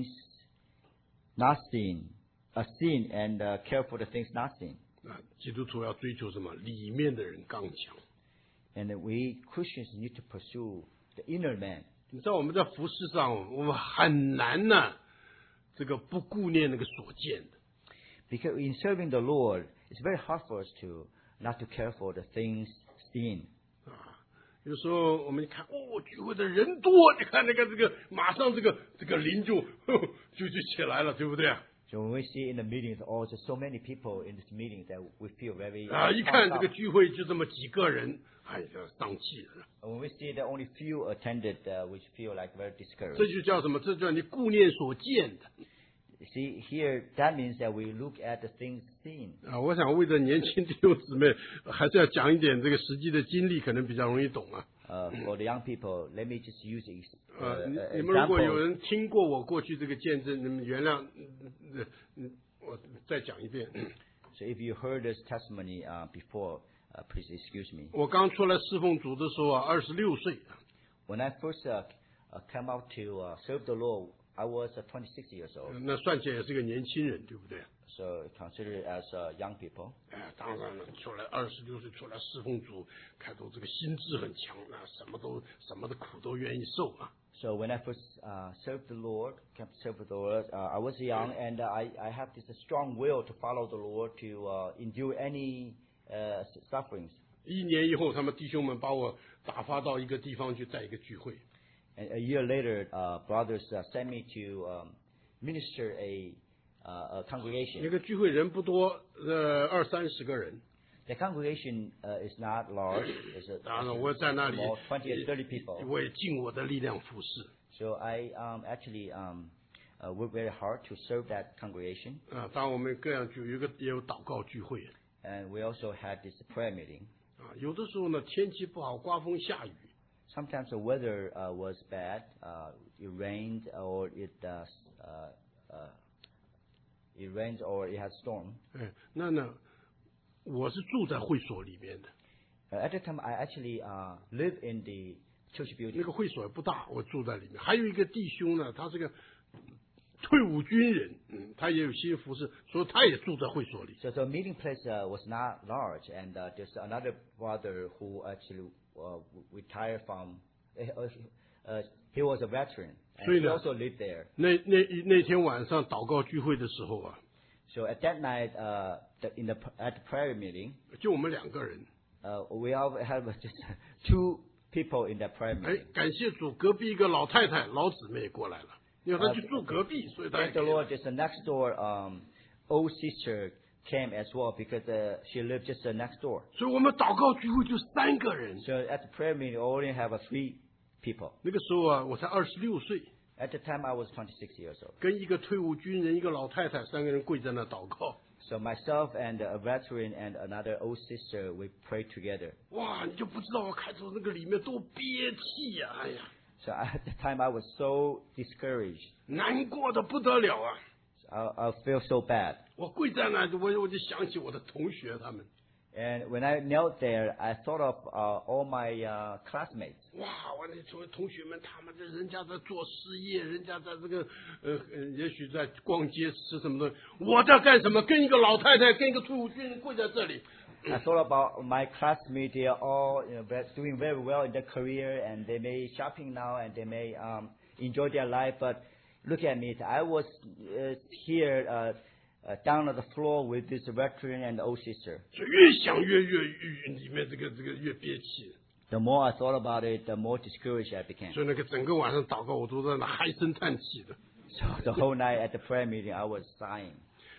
not seen, seen and care for the things not seen? 基督徒要追求什么？里面的人刚强。 And we Christians need to pursue the inner man. 你知道我们在服饰上，我们很难呢，这个不顾念那个所见的。 Because in serving the Lord, it's very hard for us to not to care for the things seen. 有时候我们一看，哦，聚会的人多，你看那个这个，马上这个灵就起来了，对不对啊？ So when we see in the meetings, oh, there's so many people in this meeting that we feel very 一看 pumped 这 up. 个聚会就这么几个人，哎呀，丧气了。 When we see that only few attended, we feel like very 这 discouraged. 就叫什么？这叫你顾念所见的。 See, here, that means that we look at the things seen. 我想为了年轻弟兄姊妹，还是要讲一点这个实际的经历，可能比较容易懂啊。 For the young people, let me just use 你们如果有 examples. 人听过我过去这个见证，你们原谅，我再讲一遍。 So if you heard this testimony before, please excuse me. 我刚出来侍奉主的时候啊，26岁。 When I first came out to serve the Lord, I was 26 years old. 那算起来也是个年轻人，对不对？ So considered as young people. 当然了，出来26岁出来侍奉主，看到这个心智很强，那什么的苦都愿意受啊。 So when I first served the Lord, came to serve the Lord, I was young and I have this strong will to follow the Lord, to endure any sufferings. 1年以后，他们弟兄们把我打发到一个地方去带一个聚会。 And a year later, brothers sent me to minister a congregation. 那个聚会人不多，20-30个人。 The congregation is not large. It's 当然，我在那里 small, 20 or 30 people. 我也尽我的力量服侍。 So I actually worked very hard to serve that congregation. 当然我们各样也有祷告聚会。 And we also had this prayer meeting. 有的时候呢，天气不好，刮风下雨。 Sometimes the weather was bad. It rained or it rained or it had storm. 那我是住在会所里面的。 At the time, I actually lived in the church 那 building. 个会所也不大，我住在里面。还有一个弟兄呢，他是个退伍军人，他也有新服饰，所以他也住在会所里。 So the meeting place was not large, and there's another brother who actually retired from. He was a veteran, and he also lived there. 那天晚上祷告聚会的时候啊， So at that night, at the prayer meeting, 就我们2个人。 we all have just 2 people in that prayer meeting. 感谢主，隔壁一个老太太、老姊妹过来了，因为她去住隔壁，所以她也 Thank the Lord, just next door, old sister came as well because she lived just next door. 所以我们祷告聚会就3个人。 So at the prayer meeting, we only have 3 people. 那个时候啊，我才26岁， At the time, I was 26 years old. 跟一个退伍军人、一个老太太3个人跪在那祷告。 So myself and a veteran and another old sister, we prayed together. 哇，你就不知道我看出那个里面多憋气呀、哎呀， So at the time, I was so discouraged. 难过的不得了啊！ I felt so bad. 我跪在那，我就想起我的同学他们。 And when I knelt there, I thought of all my classmates. 哇，我那同学们，他们人家在做事业，人家在这个也许在逛街吃什么东西，我在干什么？跟一个老太太，跟一个退伍军人跪在这里。 I thought about my classmates. They are all doing very well in their career, and they may shopping now, and they may enjoy their life. But look at me. I was here down on the floor with this veteran and old sister. 就越想越里面这个越憋气。 The more I thought about it, the more discouraged I became. 所以那个整个晚上祷告，我都在那唉声叹气的。 So the whole night at the prayer meeting, I was sighing.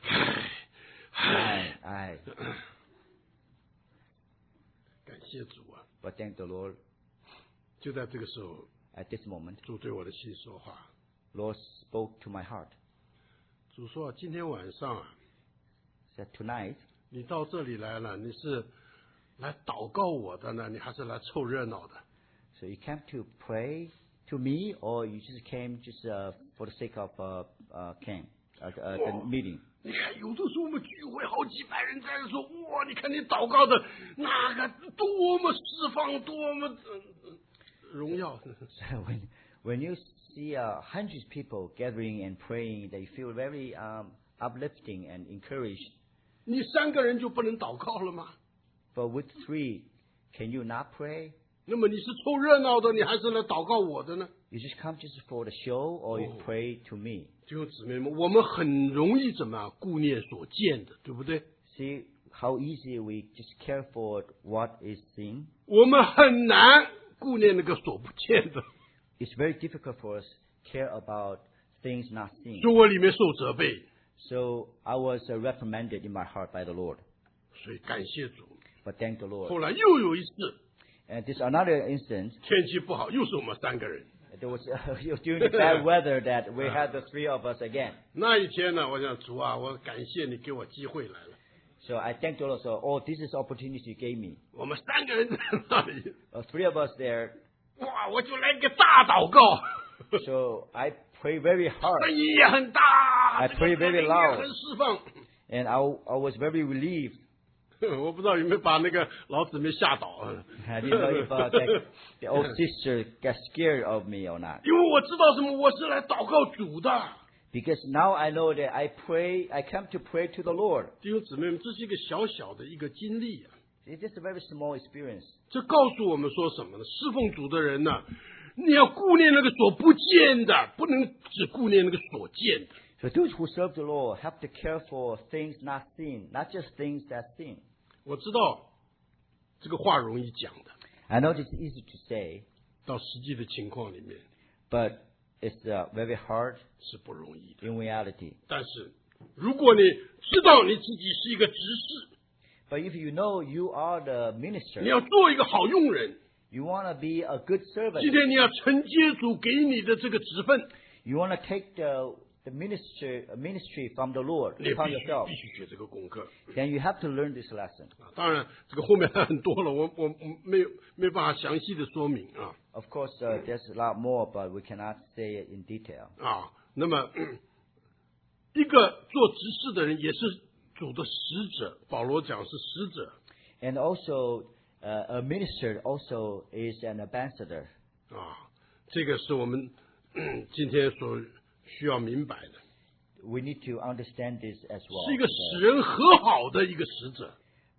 唉。 感谢主啊！ But thank the Lord. 就在这个时候， At this moment, 主对我的心说话。 Lord spoke to my heart. 主说：“今天晚上啊， Said tonight, 你到这里来了，你是来祷告我的呢，你还是来凑热闹的？” so you came to pray to me, or you just came just for the sake of the meeting? 你看，有的时候我们聚会好几百人在这说，哇，你看你祷告的那个多么释放，多么荣耀。 So when you see hundreds of people gathering and praying, they feel very uplifting and encouraged. 你3个人就不能祷告了吗？ But with 3, can you not pray? 那么你是凑热闹的，你还是来祷告我的呢？ You just come just for the show, or you pray to me? 弟兄姊妹们，我们很容易怎么样顾念所见的，对不对？ See how easy we just care for what is seen. 我们很难顾念那个所不见的。 It's very difficult for us care about things not seen. 所以我里面受责备， So I was reprimanded in my heart by the Lord. 所以感谢主。 But thank the 后 Lord. 来又有一次 And this another instance. 天气不好，又是我们3个人。 There was during the bad weather that we had the 3 of us again. 那一天呢，我想主啊，我感谢你给我机会来了。 So I thank the Lord. So, oh, this is opportunity you gave me. 我们3个人在那里， 3 of us there. 哇，我就来个大祷告， So I pray very 声 hard. 音也很大， I pray very 这个 loud. 也很释放。 And I was very relieved. 我不知道有没有把那个老姊妹吓倒啊？ I didn't know if the old sister got scared of me or not. 因为我知道什么，我是来祷告主的。 Because now I know that I come to pray to the Lord. 弟兄姊妹们，这是一个小小的一个经历啊。 It's just a very small experience. 这告诉我们说什么呢？侍奉主的人呢，你要顾念那个所不见的，不能只顾念那个所见的。 So those who serve the Lord have to care for things not seen, not just things that seen. 我知道这个话容易讲的， I know it's easy to say, 到实际的情况里面 but it's very hard 是不容易的。 in reality. 但是如果你知道你自己是一个执事， But if you know you are the 你 minister, 要做一个好用人， you want to be a good 今 servant, 天你要承接主给你的这个职分， you want to take the ministry from the Lord 你 upon yourself, 必须学这个功课。 then you have to learn this lesson. 当然，这个后面还很多了，我没办法详细的说明啊。 Of course, there's a lot more, but we cannot say it in detail. 啊，那么一个做执事的人也是主的使者，保罗讲是使者 And also, a minister also is an ambassador. 啊，这个是我们今天所需要明白的， We need to understand this as 是一个 well. 使人和好的一个使者。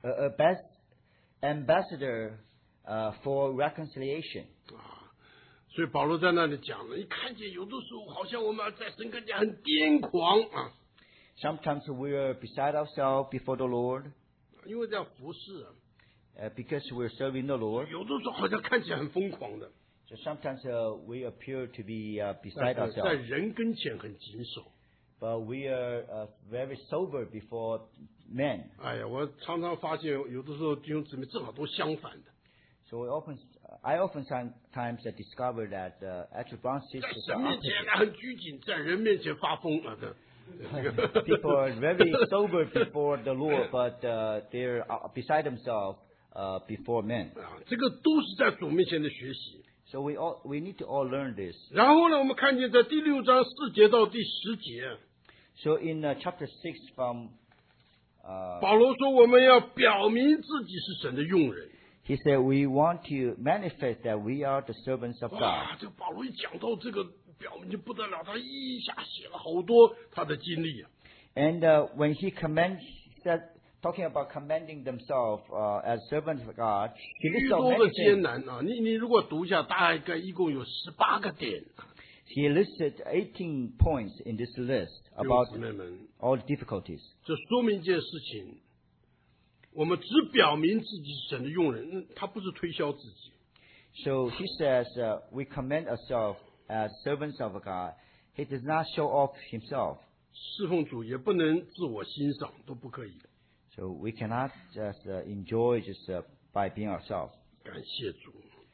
Ambassador for reconciliation. 啊，所以保罗在那里讲了，你看见有的时候好像我们在神跟前很癫狂啊， Sometimes we are beside ourselves before the Lord 因为这样服侍啊， because we're serving the Lord. 有的时候好像看起来很疯狂的， So sometimes we appear to be beside 但是在 ourselves, 人跟前很谨守。 but we are very sober before men. 哎呀，我常常发现有的时候弟兄姊妹正好都相反的， So I often sometimes discover that actually brown 在 sisters 神 are 面前 opposite. 很拘谨，在人面前发疯啊的。这个 People are very sober before the Lord, but they're beside themselves before men. 啊，这个都是在主面前的学习。 So we need to all learn this. 然后呢，我们看见在第6章4节到第10节， So in chapter 6 from 保罗说我们要表明自己是神的用人。 he said we want to manifest that we are the servants of God. 哇，这个保罗一讲到这个表明就不得了，他一下写了好多他的经历啊。 And when he talking about commending themselves as servants of God, he 许 lists out 多 many 的艰 things. 难啊，你如果读一下，大概一共有18个点。 He listed 18 points in this list 弟兄 about 姊妹们， all the difficulties. 这说明一件事情，我们只表明自己是神的用人，他不是推销自己。 So he says we commend ourselves as servants of God. He does not show off himself. 侍奉主也不能自我欣赏，都不可以。 So we cannot just enjoy just by being ourselves. 感谢主。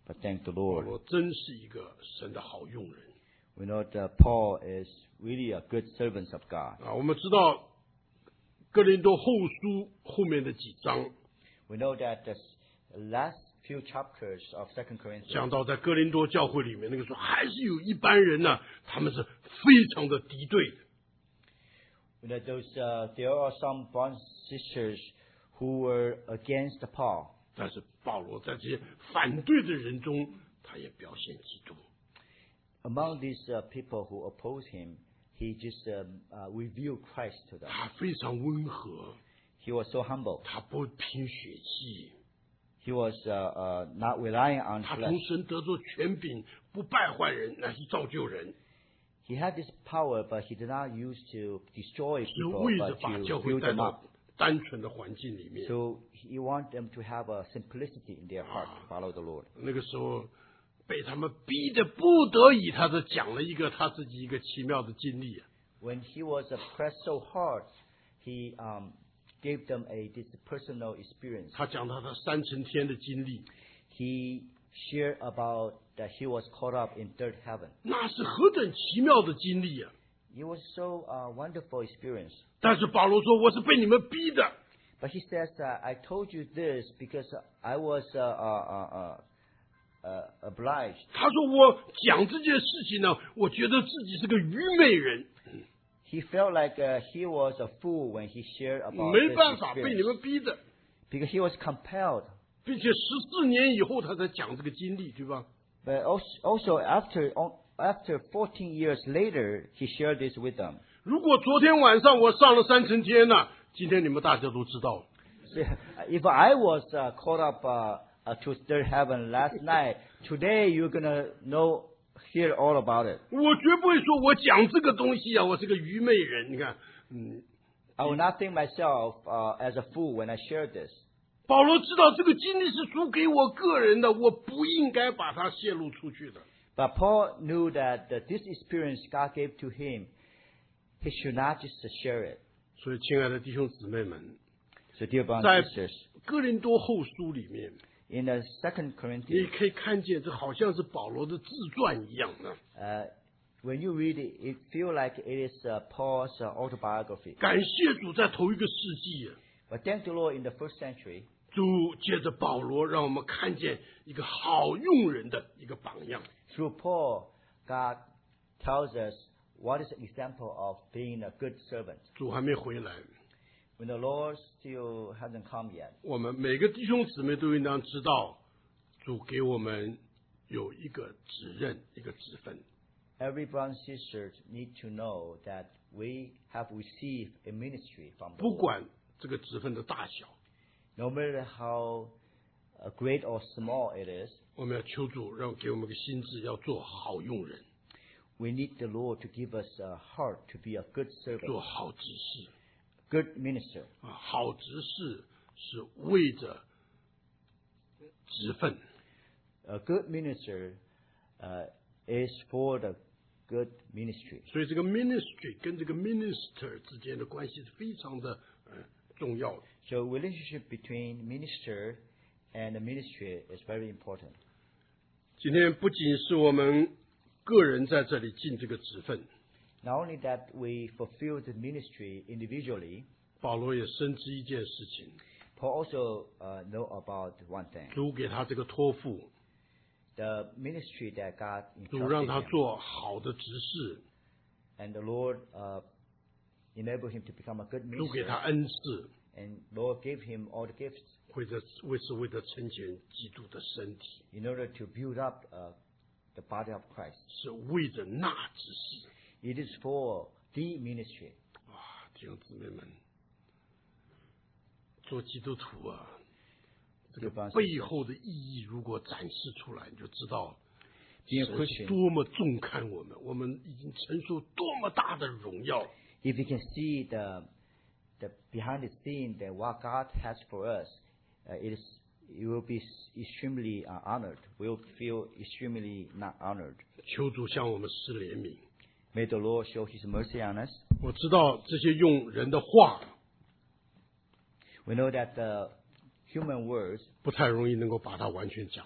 But thank the 保 Lord. 罗真是一个神的好用人 We know that Paul is really a good servant of God. 啊！我们知道哥林多后书后面的几章 We know that the last few chapters of 2 Corinthians, 讲到在哥林多教会里面，那个时候还是有一般人呢，他们是非常的敌对的。 we know there are some brothers and sisters who were against Paul. 但是保罗在这些反对的人中，他也表现基督。 Among these people who oppose him, he just revealed Christ to them. 他非常温和， He was so humble. 他不拼血气， He was not relying on 他从 flesh. 神得着权柄，不败坏人，乃是造就人， He had this power, but he did not use to destroy 是 people, 为着 but 把 to 教会 build 带 them 到 up. 单纯的环境里面。 So he wants them to have a simplicity in their heart to follow the Lord. 那个时候被他们逼得不得已，他就讲了一个他自己一个奇妙的经历。 When he was pressed so hard, he gave them this personal experience. 他讲到他3层天的经历， He shared about that he was caught up in third heaven. 那是何等奇妙的经历啊！ It was so wonderful experience. 但是保罗说：“我是被你们逼的。” But he says, I told you this because I was obliged. 他说：“我讲这件事情呢，我觉得自己是个愚昧人， He felt like he was a fool when he shared about 没 this 办法被你 experience. 们逼的， Because he was compelled. 并且14年以后他才讲这个经历，对吧？ But also after 14 years later, he shared this with them. 如果昨天晚上我上了3层天呢，今天你们大家都知道了。 So, if I was caught up to third heaven last night, today you're gonna hear all about it. 我绝不会说我讲这个东西啊，我是个愚昧人。你看， I will not think myself as a fool when I share this. 保罗知道这个经历是主给我个人的，我不应该把它泄露出去的。 But Paul knew that this experience God gave to him, he should not just share it. 所以，亲爱的弟兄姊妹们， So, dear brothers 在 and sisters, 哥林多后书里面， in the 2 你 Corinthians, 可以看见这好像是保罗的自传一样的。 when you read it, it feels like it is Paul's autobiography. 感谢主，在头一个世纪， But thank the Lord, in the first century, 主借着保罗，让我们看见一个好用人的一个榜样。 through Paul, God tells us what is the example of being a good servant. 主还没回来， When the Lord still hasn't come yet, 我们每个弟兄姊妹都应当知道，主给我们有一个指认，一个职分。 every brother and sister need to know that we have received a ministry from the 不 Lord. 管这个职分的大小， No matter how great or small it is, 我们要求主让给我们个心智，要做好用人， we need the Lord to give us a heart to be a good 做 servant, 好执事 good minister. 啊！好执事是为着职分， A good minister is for the good ministry. 所以这个 ministry 跟这个 minister 之间的关系是非常的重要的。 So relationship between minister and the ministry is very important. 今天不仅是我们个人在这里尽这个职分， Not only that we fulfill the ministry individually, 保罗也深知一件事情， Paul also know about one thing. 主给他这个托付， The ministry that God 主让 entrusted 他 him, 做好的执事， and the Lord enabled him to become a good 主给 minister, 他恩赐， and Lord gave him all the gifts 为了成全基督的身体， in order to build up the body of Christ. 是为着那执事。 It is for the ministry. 哇，弟兄姊妹们，做基督徒啊，这个 Dear brothers and 背后的意义如果展示出来，你就知道 Being a 神是 Christian, 多么重看我们，我们已经承受多么大的荣耀。 if you can see the behind the scene that what God has for us, you will be extremely honored. We will feel extremely not honored. 求主向我们施怜悯。 May the Lord show His mercy on us. 我知道这些用人的话 We know that the human words 不太容易能够把它完全讲明，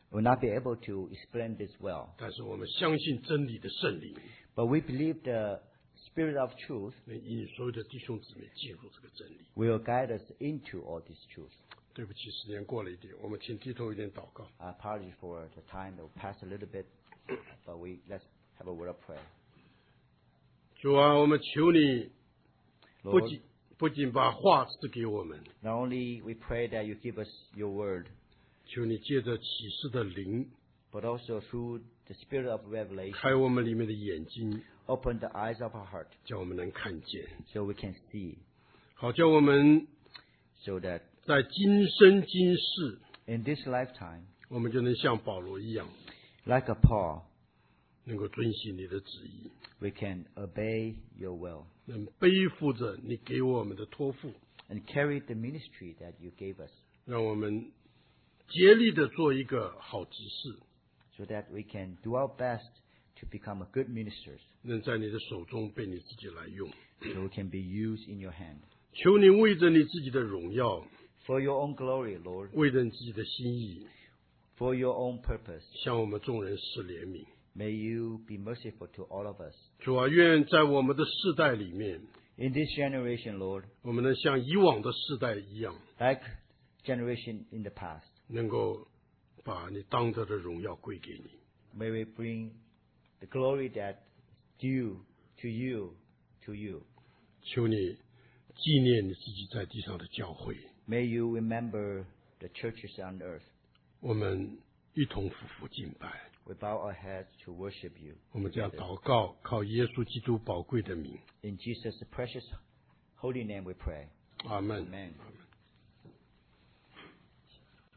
will not be able to explain this well. 但是我们相信真理的圣灵 But we believe the Spirit of truth 能引所有的弟兄姊妹进入这个真理。 will guide us into all these truths. 对不起，时间过了一点，我们请低头一点祷告。 I apologize for the time that will pass a little bit, but let's have a word of prayer. 主啊，我们求你 Lord, 不仅把话赐给我们， not only we pray that you give us your word, 求你借着启示的灵 but also through the Spirit of revelation, 开我们里面的眼睛， open the eyes of our heart 叫我们能看见， so we can see, 好叫我们 so that 在今生今世， in this lifetime, 我们就能像保罗一样， like a Paul, 能够遵行你的旨意， we can obey your will 能背负着你给我们的托付， and carry the ministry that you gave us, 让我们竭力的做一个好执事， so that we can do our best to become a good ministers, 能在你的手中被你自己来用。 so we can be used in your hand. 求你为着你自己的荣耀， For your own glory, Lord, 为着你自己的心意， for your own purpose, 向我们众人施怜悯。 may you be merciful to all of us. 主啊，愿在我们的世代里面， In this generation, Lord, 我们能像以往的世代一样， like generation in the past, 能够把你当得的荣耀归给你。 may we bring the glory that due to you, to you. 求你纪念你自己在地上的教会， May you remember the churches on earth. 我们一同匍匐敬拜。 We bow our heads to worship you. 我们这样祷告，靠耶稣基督宝贵的名， In Jesus' precious holy name we pray. 阿门。 Amen. 阿门